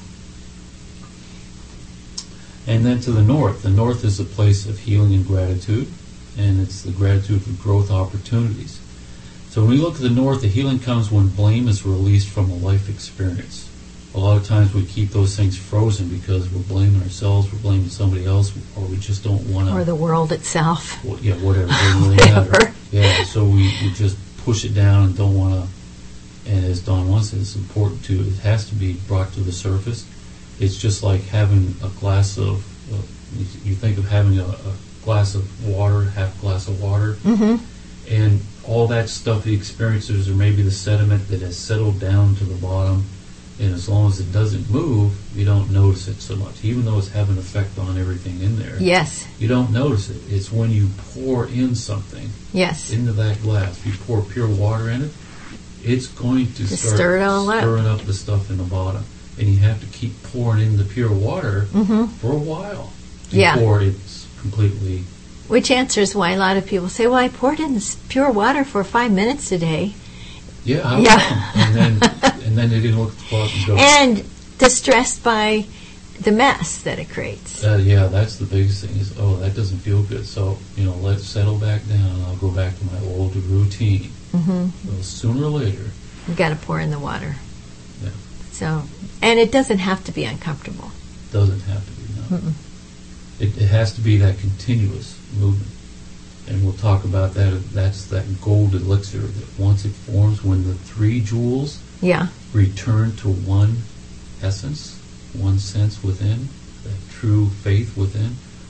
And then to the north. The north is a place of healing and gratitude, and it's the gratitude for growth opportunities. So when we look at the north, the healing comes when blame is released from a life experience. A lot of times we keep those things frozen because we're blaming ourselves, we're blaming somebody else, or we just don't want to... Or the world itself. Well, yeah, whatever. Really whatever. Yeah, so we, we just push it down and don't want to... And as Don once said, it's important to... It has to be brought to the surface. It's just like having a glass of... Uh, you think of having a, a glass of water, half glass of water, mm-hmm. and all that stuff, the experiences, or maybe the sediment that has settled down to the bottom, and as long as it doesn't move, you don't notice it so much, even though it's having an effect on everything in there. Yes. You don't notice it. It's when you pour in something yes. into that glass, you pour pure water in it, it's going to, to start stir it all stirring up. up the stuff in the bottom. And you have to keep pouring in the pure water mm-hmm. for a while yeah. before it's completely... Which answers why a lot of people say, well, I poured in this pure water for five minutes today. Yeah, I yeah. and then and then they didn't look at the clock and go... And distressed by the mess that it creates. Uh, yeah, that's the biggest thing is, oh, that doesn't feel good. So, you know, let's settle back down. I'll go back to my old routine. Mm-hmm. Well, sooner or later... You've got to pour in the water. Yeah. So, and it doesn't have to be uncomfortable. Doesn't have to be, no. Mm-mm. It, it has to be that continuous movement. And we'll talk about that. That's that gold elixir that once it forms, when the three jewels yeah. return to one essence, one sense within, that true faith within,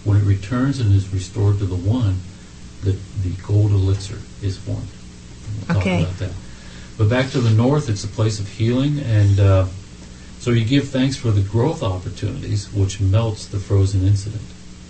When it returns and is restored to the one, the, the gold elixir is formed. We'll Okay. talk about that. But back to the north, it's a place of healing, and uh, so you give thanks for the growth opportunities, which melts the frozen incident.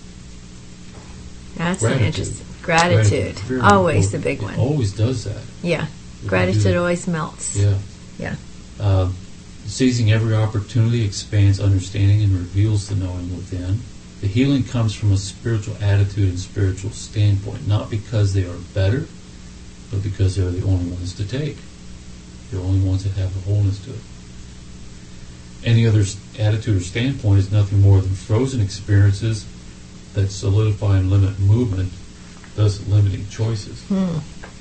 That's an Gratitude. interesting. Gratitude. Very Always the important. big It one. always does that. Yeah. We Gratitude do. always melts. Yeah. Yeah. Uh, seizing every opportunity expands understanding and reveals the knowing within. The healing comes from a spiritual attitude and spiritual standpoint, not because they are better, but because they're the only ones to take. They're the only ones that have the wholeness to it. Any other attitude or standpoint is nothing more than frozen experiences that solidify and limit movement, thus limiting choices. Hmm.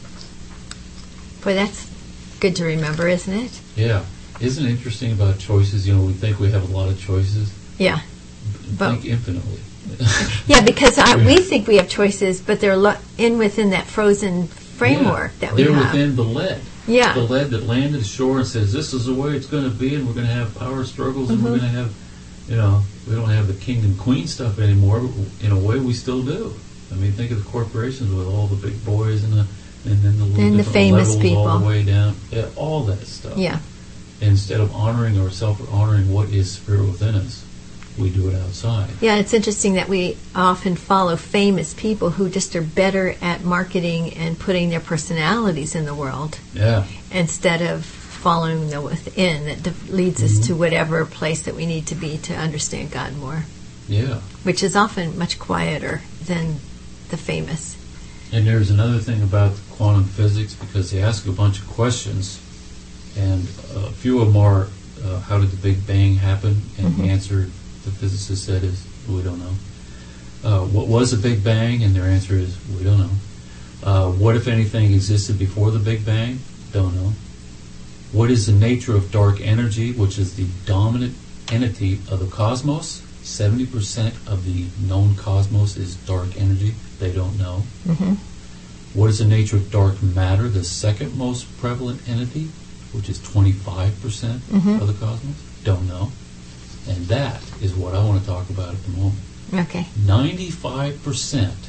Boy, that's good to remember, isn't it? Yeah. Isn't it interesting about choices? You know, we think we have a lot of choices. Yeah. But- Think infinitely. Yeah, because I, we think we have choices, but they're lo- in within that frozen framework Yeah. that we They're have. within the lead. Yeah. The lead that landed ashore and says, this is the way it's going to be, and we're going to have power struggles, and Mm-hmm. we're going to have, you know, we don't have the king and queen stuff anymore, but in a way we still do. I mean, think of the corporations with all the big boys and the and then the little And the different famous levels all people. the way down. Yeah, all that stuff. Yeah. Instead of honoring ourselves or honoring what is spirit within us, we do it outside. Yeah, it's interesting that we often follow famous people who just are better at marketing and putting their personalities in the world Yeah. instead of following the within that de- leads us Mm-hmm. to whatever place that we need to be to understand God more, Yeah. which is often much quieter than the famous. And there's another thing about quantum physics, because they ask a bunch of questions, and a few of them are, uh, how did the Big Bang happen? And the answer the physicist said is, we don't know. Uh, what was the Big Bang? And their answer is, we don't know. Uh, what, if anything, existed before the Big Bang? Don't know. What is the nature of dark energy, which is the dominant entity of the cosmos? seventy percent of the known cosmos is dark energy. They don't know. Mm-hmm. What is the nature of dark matter, the second most prevalent entity, which is twenty-five percent Mhm. of the cosmos? Don't know. And that is what I want to talk about at the moment. Okay. ninety-five percent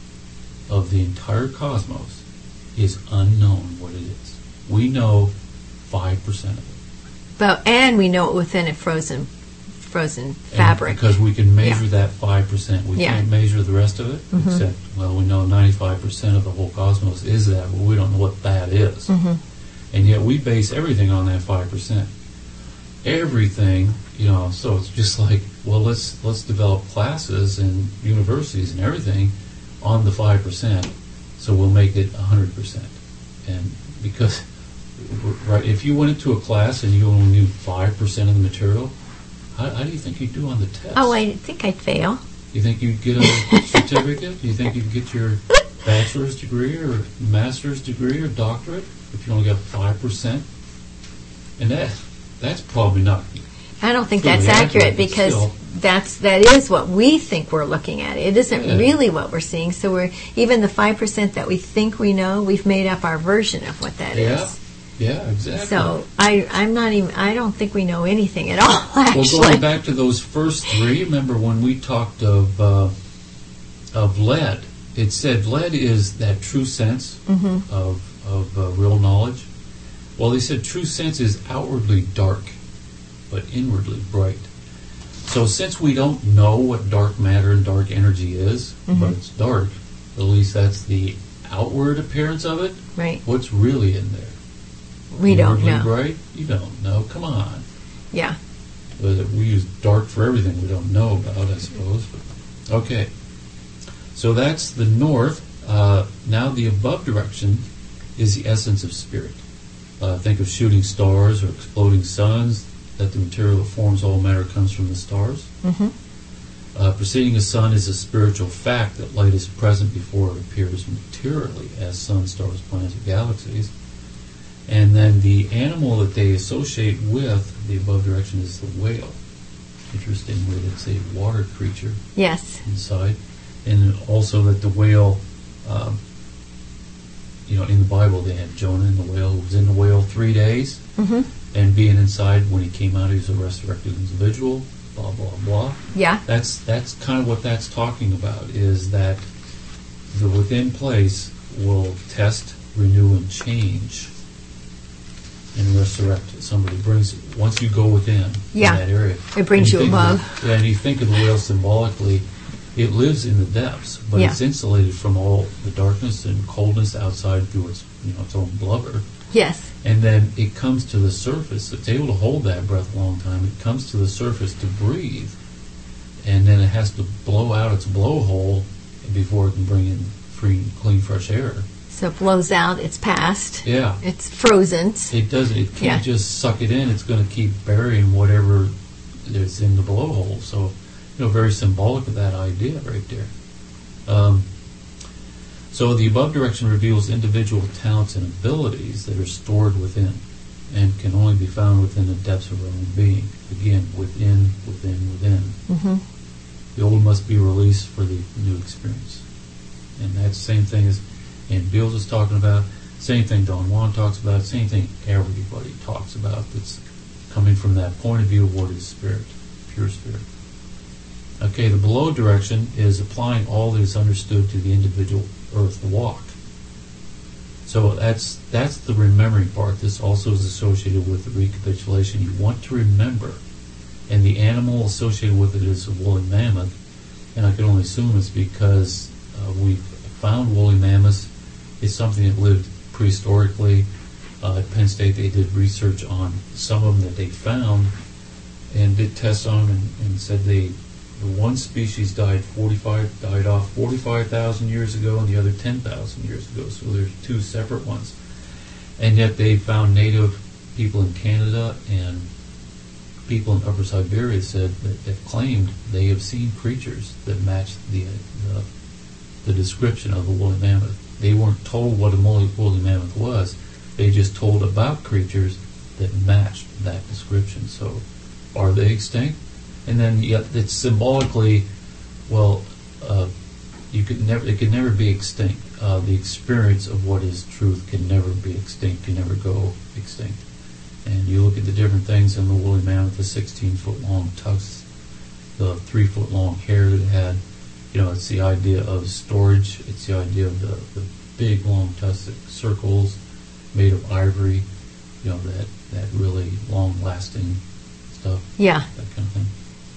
of the entire cosmos is unknown what it is. We know five percent of it. But and we know it within a frozen frozen And fabric. because we can measure Yeah. that five percent. We Yeah. can't measure the rest of it, Mhm. except, well, we know ninety-five percent of the whole cosmos is that, but we don't know what that is. Mhm. And yet we base everything on that five percent. Everything, you know, so it's just like, well, let's let's develop classes and universities and everything on the five percent, so we'll make it one hundred percent. And because, right, if you went into a class and you only knew five percent of the material, how, how do you think you'd do on the test? Oh, I think I'd fail. You think you'd get a certificate? Do you think you'd get your bachelor's degree or master's degree or doctorate if you only got five percent? And that that's probably not. I don't think Really that's accurate, accurate but because still. that's that is what we think we're looking at. It isn't Yeah. really what we're seeing. So we're even the five percent that we think we know, we've made up our version of what that is. Yeah, yeah, exactly. So I I'm not even I don't think we know anything at all. well, Actually, going back to those first three, remember when we talked of uh, of lead? It said lead is that true sense Mhm. of of uh, real knowledge. Well, they said true sense is outwardly dark, but inwardly bright. So since we don't know what dark matter and dark energy is, Mhm. but it's dark, at least that's the outward appearance of it, right? what's really in there? We don't Inwardly know. bright? You don't know. Come on. Yeah. But we use dark for everything we don't know about, I suppose. But, okay. So that's the north. Uh, now the above direction is the essence of spirit. Uh, think of shooting stars or exploding suns, that the material that forms all matter comes from the stars. Mhm. Uh, preceding the sun is a spiritual fact that light is present before it appears materially as sun, stars, planets, and galaxies. And then the animal that they associate with the above direction is the whale. Interestingly, it's a water creature Yes. inside. And also that the whale, um, you know, in the Bible they had Jonah in the whale, who was in the whale three days. Mhm. And being inside, when he came out, he was a resurrected individual. blah, blah, blah. Yeah. That's that's kind of what that's talking about, is that the within place will test, renew, and change and resurrect. Somebody brings it. Once you go within Yeah. in that area. It brings you think above. of it- yeah, and you think of the whale symbolically, it lives in the depths, but Yeah. it's insulated from all the darkness and coldness outside through its, you know, its own blubber. Yes. And then it comes to the surface. It's able to hold that breath a long time. It comes to the surface to breathe, and then it has to blow out its blowhole before it can bring in free, clean, fresh air. So it blows out, it's past. Yeah. It's frozen. It doesn't. It can't Yeah. just suck it in. It's going to keep burying whatever is in the blowhole. So, you know, very symbolic of that idea right there. Um, so the above direction reveals individual talents and abilities that are stored within and can only be found within the depths of our own being. Again, within, within, within. Mm-hmm. The old must be released for the new experience. And that's the same thing as Ann Beals is talking about, same thing Don Juan talks about, same thing everybody talks about, that's coming from that point of view of what is spirit, pure spirit. Okay, the below direction is applying all that is understood to the individual earth walk. So that's that's the remembering part. This also is associated with the recapitulation. You want to remember, and the animal associated with it is a woolly mammoth, and I can only assume it's because uh, we've found woolly mammoths. It's something that lived prehistorically. Uh, at Penn State, they did research on some of them that they found, and did tests on them, and, and said they the one species died forty-five died off forty-five thousand years ago, and the other ten thousand years ago. So there's two separate ones, and yet they found native people in Canada and people in Upper Siberia said that, that claimed they have seen creatures that matched the the, the description of a woolly mammoth. They weren't told what a woolly, woolly mammoth was. They just told about creatures that matched that description. So, are they extinct? And then yet it's symbolically, well, uh, you could never, it could never be extinct. Uh, the experience of what is truth can never be extinct, can never go extinct. And you look at the different things in the woolly mammoth, the sixteen foot long tusks, the three foot long hair that it had. You know, it's the idea of storage. It's the idea of the, the big long tusks, circles made of ivory. You know, that that really long lasting stuff. Yeah. That kind of thing.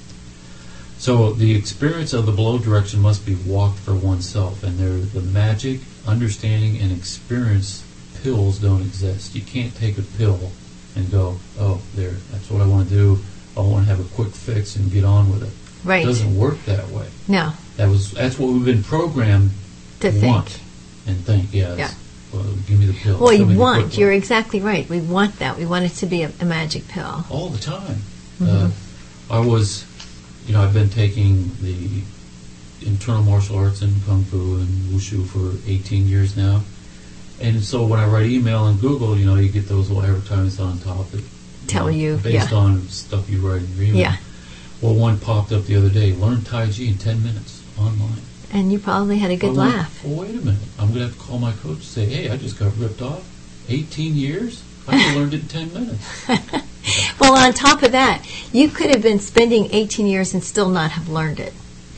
So the experience of the below direction must be walked for oneself, and there the magic, understanding, and experience pills don't exist. You can't take a pill and go, oh, there, that's what I want to do. I want to have a quick fix and get on with it. Right. It doesn't work that way. No. That was that's what we've been programmed To want think. and think. Yeah. Yeah. Well, give me the pill. Well, Show you me the want, quick you're one. exactly right. We want that. We want it to be a, a magic pill. all the time. Mhm. Uh, I was, you know, I've been taking the internal martial arts and kung fu and wushu for eighteen years now, and so when I write email and Google, you know, you get those little advertisements on top that Tell know, you, based yeah. on stuff you write in your email. Yeah. Well, one popped up the other day. Learn Tai Chi in ten minutes online. And you probably had a good I went, laugh. Well, wait a minute. I'm going to have to call my coach and say, hey, I just got ripped off. eighteen years? I could have learned it in ten minutes. Well, on top of that, you could have been spending eighteen years and still not have learned it.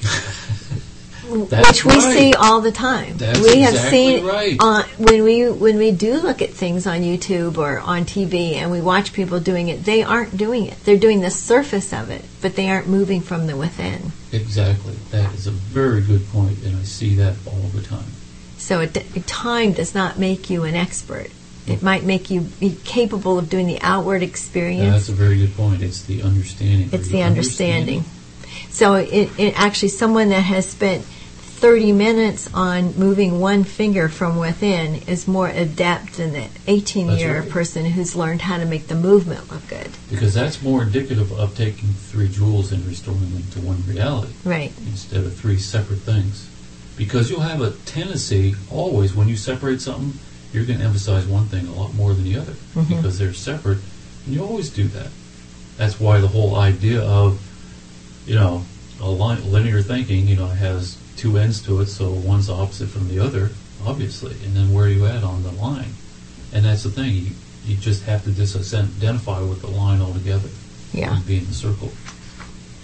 That's Which we right. see all the time. That's we have exactly seen right. uh, when we when we do look at things on YouTube or on T V and we watch people doing it, they aren't doing it. They're doing the surface of it, but they aren't moving from the within. Exactly. That is a very good point, and I see that all the time. So it, time does not make you an expert. It might make you be capable of doing the outward That's experience. a very good point. It's the understanding. It's Are the you understanding. So it, it actually, someone that has spent thirty minutes on moving one finger from within is more adept than the eighteen-year That's right. person who's learned how to make the movement look good. Because that's more indicative of taking three jewels and restoring them to one reality Right. instead of three separate things. Because you'll have a tendency, always, when you separate something, you're going to emphasize one thing a lot more than the other Mhm. because they're separate, and you always do that. That's why the whole idea of, you know, a line, linear thinking, you know, has two ends to it, so one's opposite from the other, obviously, and then where are you at on the line? And that's the thing, you, you just have to disidentify with the line altogether Yeah. and be in the circle.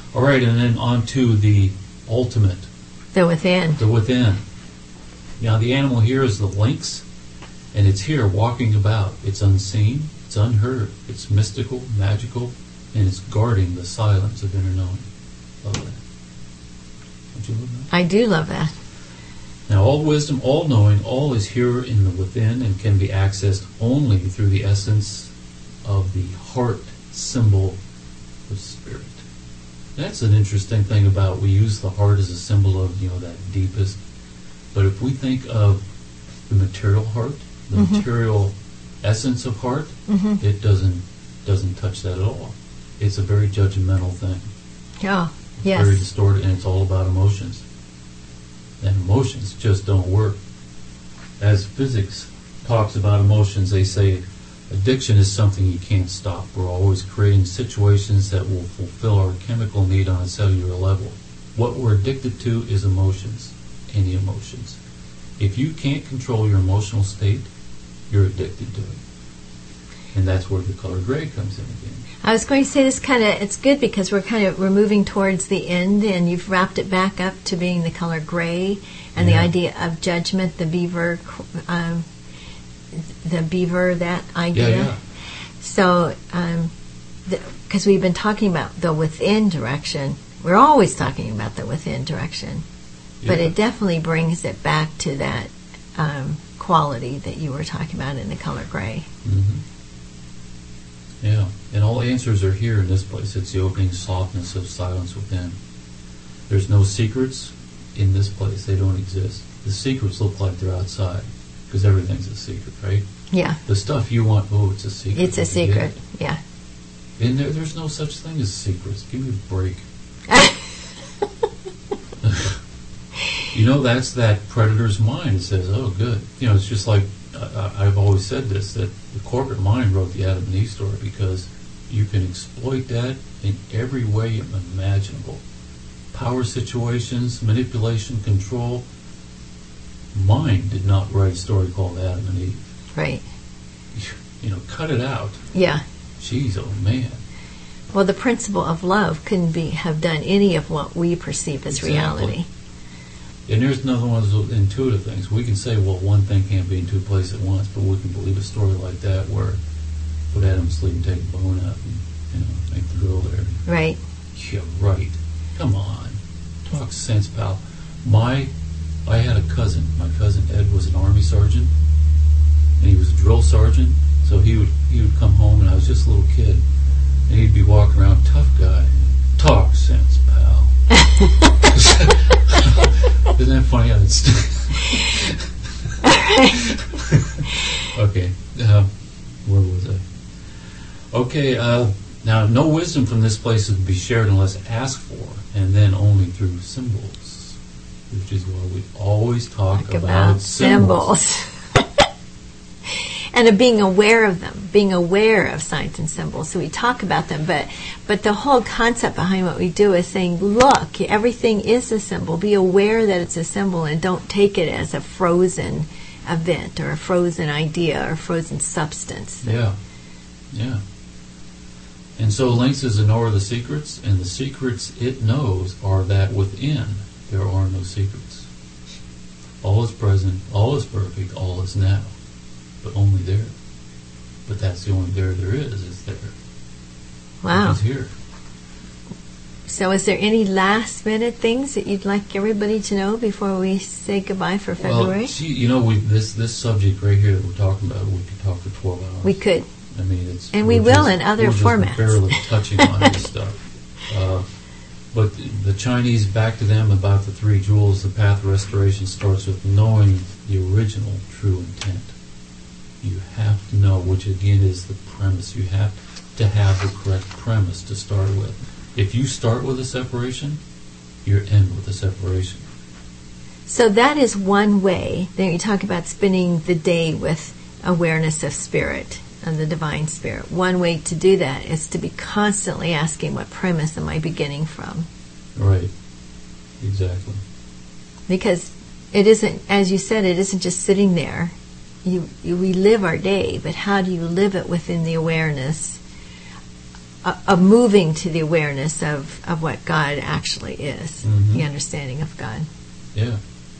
All right, and then on to the ultimate, The within. the within. Now, the animal here is the lynx, and it's here walking about. It's unseen, it's unheard, it's mystical, magical, and it's guarding the silence of inner knowing. Love that. Don't you love that? I do love that. Now, all wisdom, all knowing, all is here in the within and can be accessed only through the essence of the heart symbol of spirit. That's an interesting thing about, we use the heart as a symbol of, you know, that deepest. But if we think of the material heart, the Mhm. material essence of heart, Mhm. it doesn't doesn't touch that at all. It's a very judgmental thing. Oh, It's yes. very distorted, and it's all about emotions. And emotions just don't work. As physics talks about emotions, they say addiction is something you can't stop. We're always creating situations that will fulfill our chemical need on a cellular level. What we're addicted to is emotions, any emotions. If you can't control your emotional state, you're addicted to it. And that's where the color gray comes in again. I was going to say this kind of, it's good because we're kind of, we're moving towards the end and you've wrapped it back up to being the color gray and the Yeah. idea of judgment, the beaver, um, the beaver, that idea. Yeah, yeah. So, um, because we've been talking about the within direction, we're always talking about the within direction, but Yeah. it definitely brings it back to that um, quality that you were talking about in the color gray. Mm-hmm. Yeah, and all answers are here in this place. It's the opening softness of silence within. There's no secrets in this place. They don't exist. The secrets look like they're outside because everything's a secret, right? Yeah, The stuff you want, oh, it's a secret. it's a You get secret. it. Yeah. And there, there's no such thing as secrets. Give me a break. You know, that's that predator's mind. It says, oh, good. You know, it's just like, uh, I've always said this, that the corporate mind wrote the Adam and Eve story because you can exploit that in every way imaginable. Power situations, manipulation, control. Mind did not write a story called Adam and Eve. Right. You know, cut it out. Yeah. Jeez, oh man. Well, the principle of love couldn't be have done any of what we perceive as Exactly. reality. And there's another one of those intuitive things. We can say, well, one thing can't be in two places at once, but we can believe a story like that where put Adam to sleep and take the bone out and, you know, make the girl there. Right. Yeah, right. Come on. Talk sense, pal. My, I had a cousin. My cousin Ed was an Army sergeant, and he was a drill sergeant. So he would he would come home, and I was just a little kid, and he'd be walking around, tough guy. Talk sense, pal. Isn't that funny? How it's okay. Uh, where was I? Okay. Uh, now, no wisdom from this place is to be shared unless asked for, and then only through symbols, which is why we always talk, Talk about, about symbols. symbols. And of being aware of them, being aware of signs and symbols. So we talk about them, but but the whole concept behind what we do is saying, look, everything is a symbol. Be aware that it's a symbol and don't take it as a frozen event or a frozen idea or frozen substance. Yeah, yeah. And so Lynx is a knower of the secrets, and the secrets it knows are that within there are no secrets. All is present, all is perfect, all is now, but only there. But that's the only there there is, is there. Wow. It's here. So is there any last minute things that you'd like everybody to know before we say goodbye for February? Well, see, you know, we, this this subject right here that we're talking about, we could talk for twelve hours. We could. I mean, it's And we we're will just- in other we're just formats. barely touching on this stuff. Uh, but the, the Chinese, back to them about the three jewels, the path of restoration starts with knowing the original true intent. You have to know, which again is the premise. You have to have the correct premise to start with. If you start with a separation, you end with a separation. So that is one way. Then you talk about spending the day with awareness of spirit and the divine spirit. One way to do that is to be constantly asking, what premise am I beginning from? Right. Exactly. Because it isn't, as you said, it isn't just sitting there. You, you we live our day, but how do you live it within the awareness a, a moving to the awareness of, of what God actually is, Mm-hmm. the understanding of God. Yeah.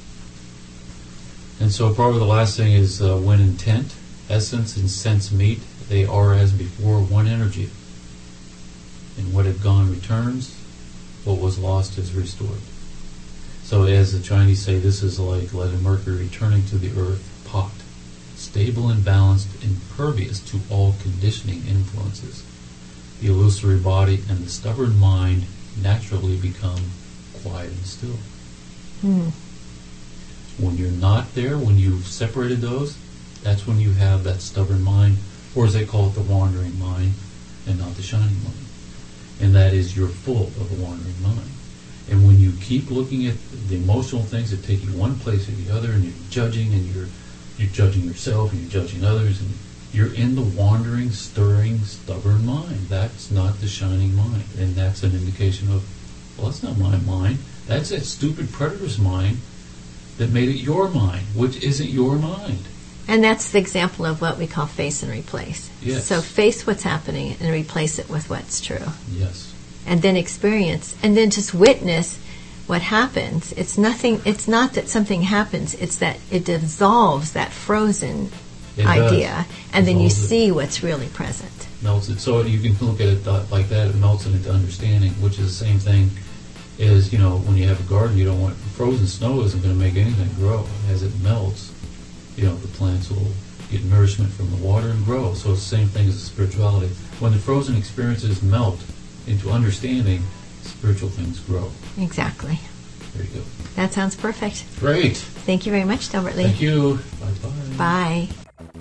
And so probably the last thing is uh, when intent, essence, and sense meet, they are as before one energy. And what had gone returns, what was lost is restored. So as the Chinese say, this is like lead and mercury returning to the earth pot, stable and balanced, impervious to all conditioning influences. The illusory body and the stubborn mind naturally become quiet and still. Hmm. When you're not there, when you've separated those, that's when you have that stubborn mind, or as they call it, the wandering mind, and not the shining mind. And that is you're full of a wandering mind. And when you keep looking at the emotional things that take you one place or the other, and you're judging, and you're you're judging yourself, and you're judging others, and you're in the wandering, stirring, stubborn mind. That's not the shining mind. And that's an indication of, well, that's not my mind. That's that stupid predator's mind that made it your mind, which isn't your mind. And that's the example of what we call face and replace. Yes. So face what's happening and replace it with what's true. Yes. And then experience, and then just witness what happens. It's nothing. It's not that something happens. It's that it dissolves that frozen It idea, does. and then you Dissolves it. see what's really present. Melts it. So you can look at it th- like that. It melts it into understanding, which is the same thing as, you know, when you have a garden, you don't want frozen snow isn't going to make anything grow. As it melts, you know, the plants will get nourishment from the water and grow. So it's the same thing as the spirituality. When the frozen experiences melt into understanding, spiritual things grow. Exactly. There you go. That sounds perfect. Great. Thank you very much, Delbert Lee. Thank you. Bye-bye. Bye.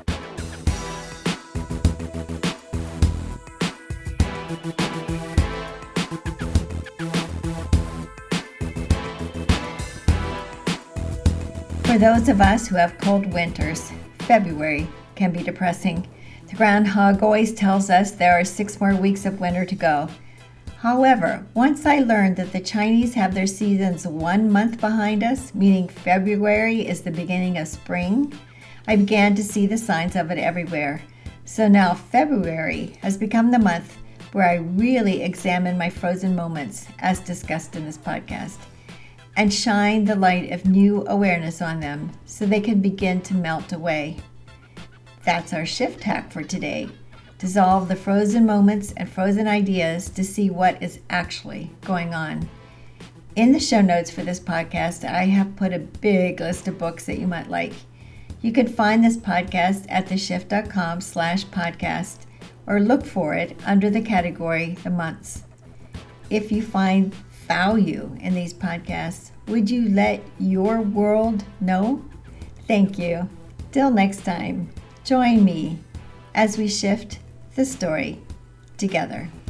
For those of us who have cold winters, February can be depressing. The groundhog always tells us there are six more weeks of winter to go. However, once I learned that the Chinese have their seasons one month behind us, meaning February is the beginning of spring, I began to see the signs of it everywhere. So now February has become the month where I really examine my frozen moments, as discussed in this podcast, and shine the light of new awareness on them so they can begin to melt away. That's our shift hack for today. Dissolve the frozen moments and frozen ideas to see what is actually going on. In the show notes for this podcast, I have put a big list of books that you might like. You can find this podcast at theshift.com slash podcast or look for it under the category The Months. If you find value in these podcasts, would you let your world know? Thank you. Till next time, join me as we shift the story together.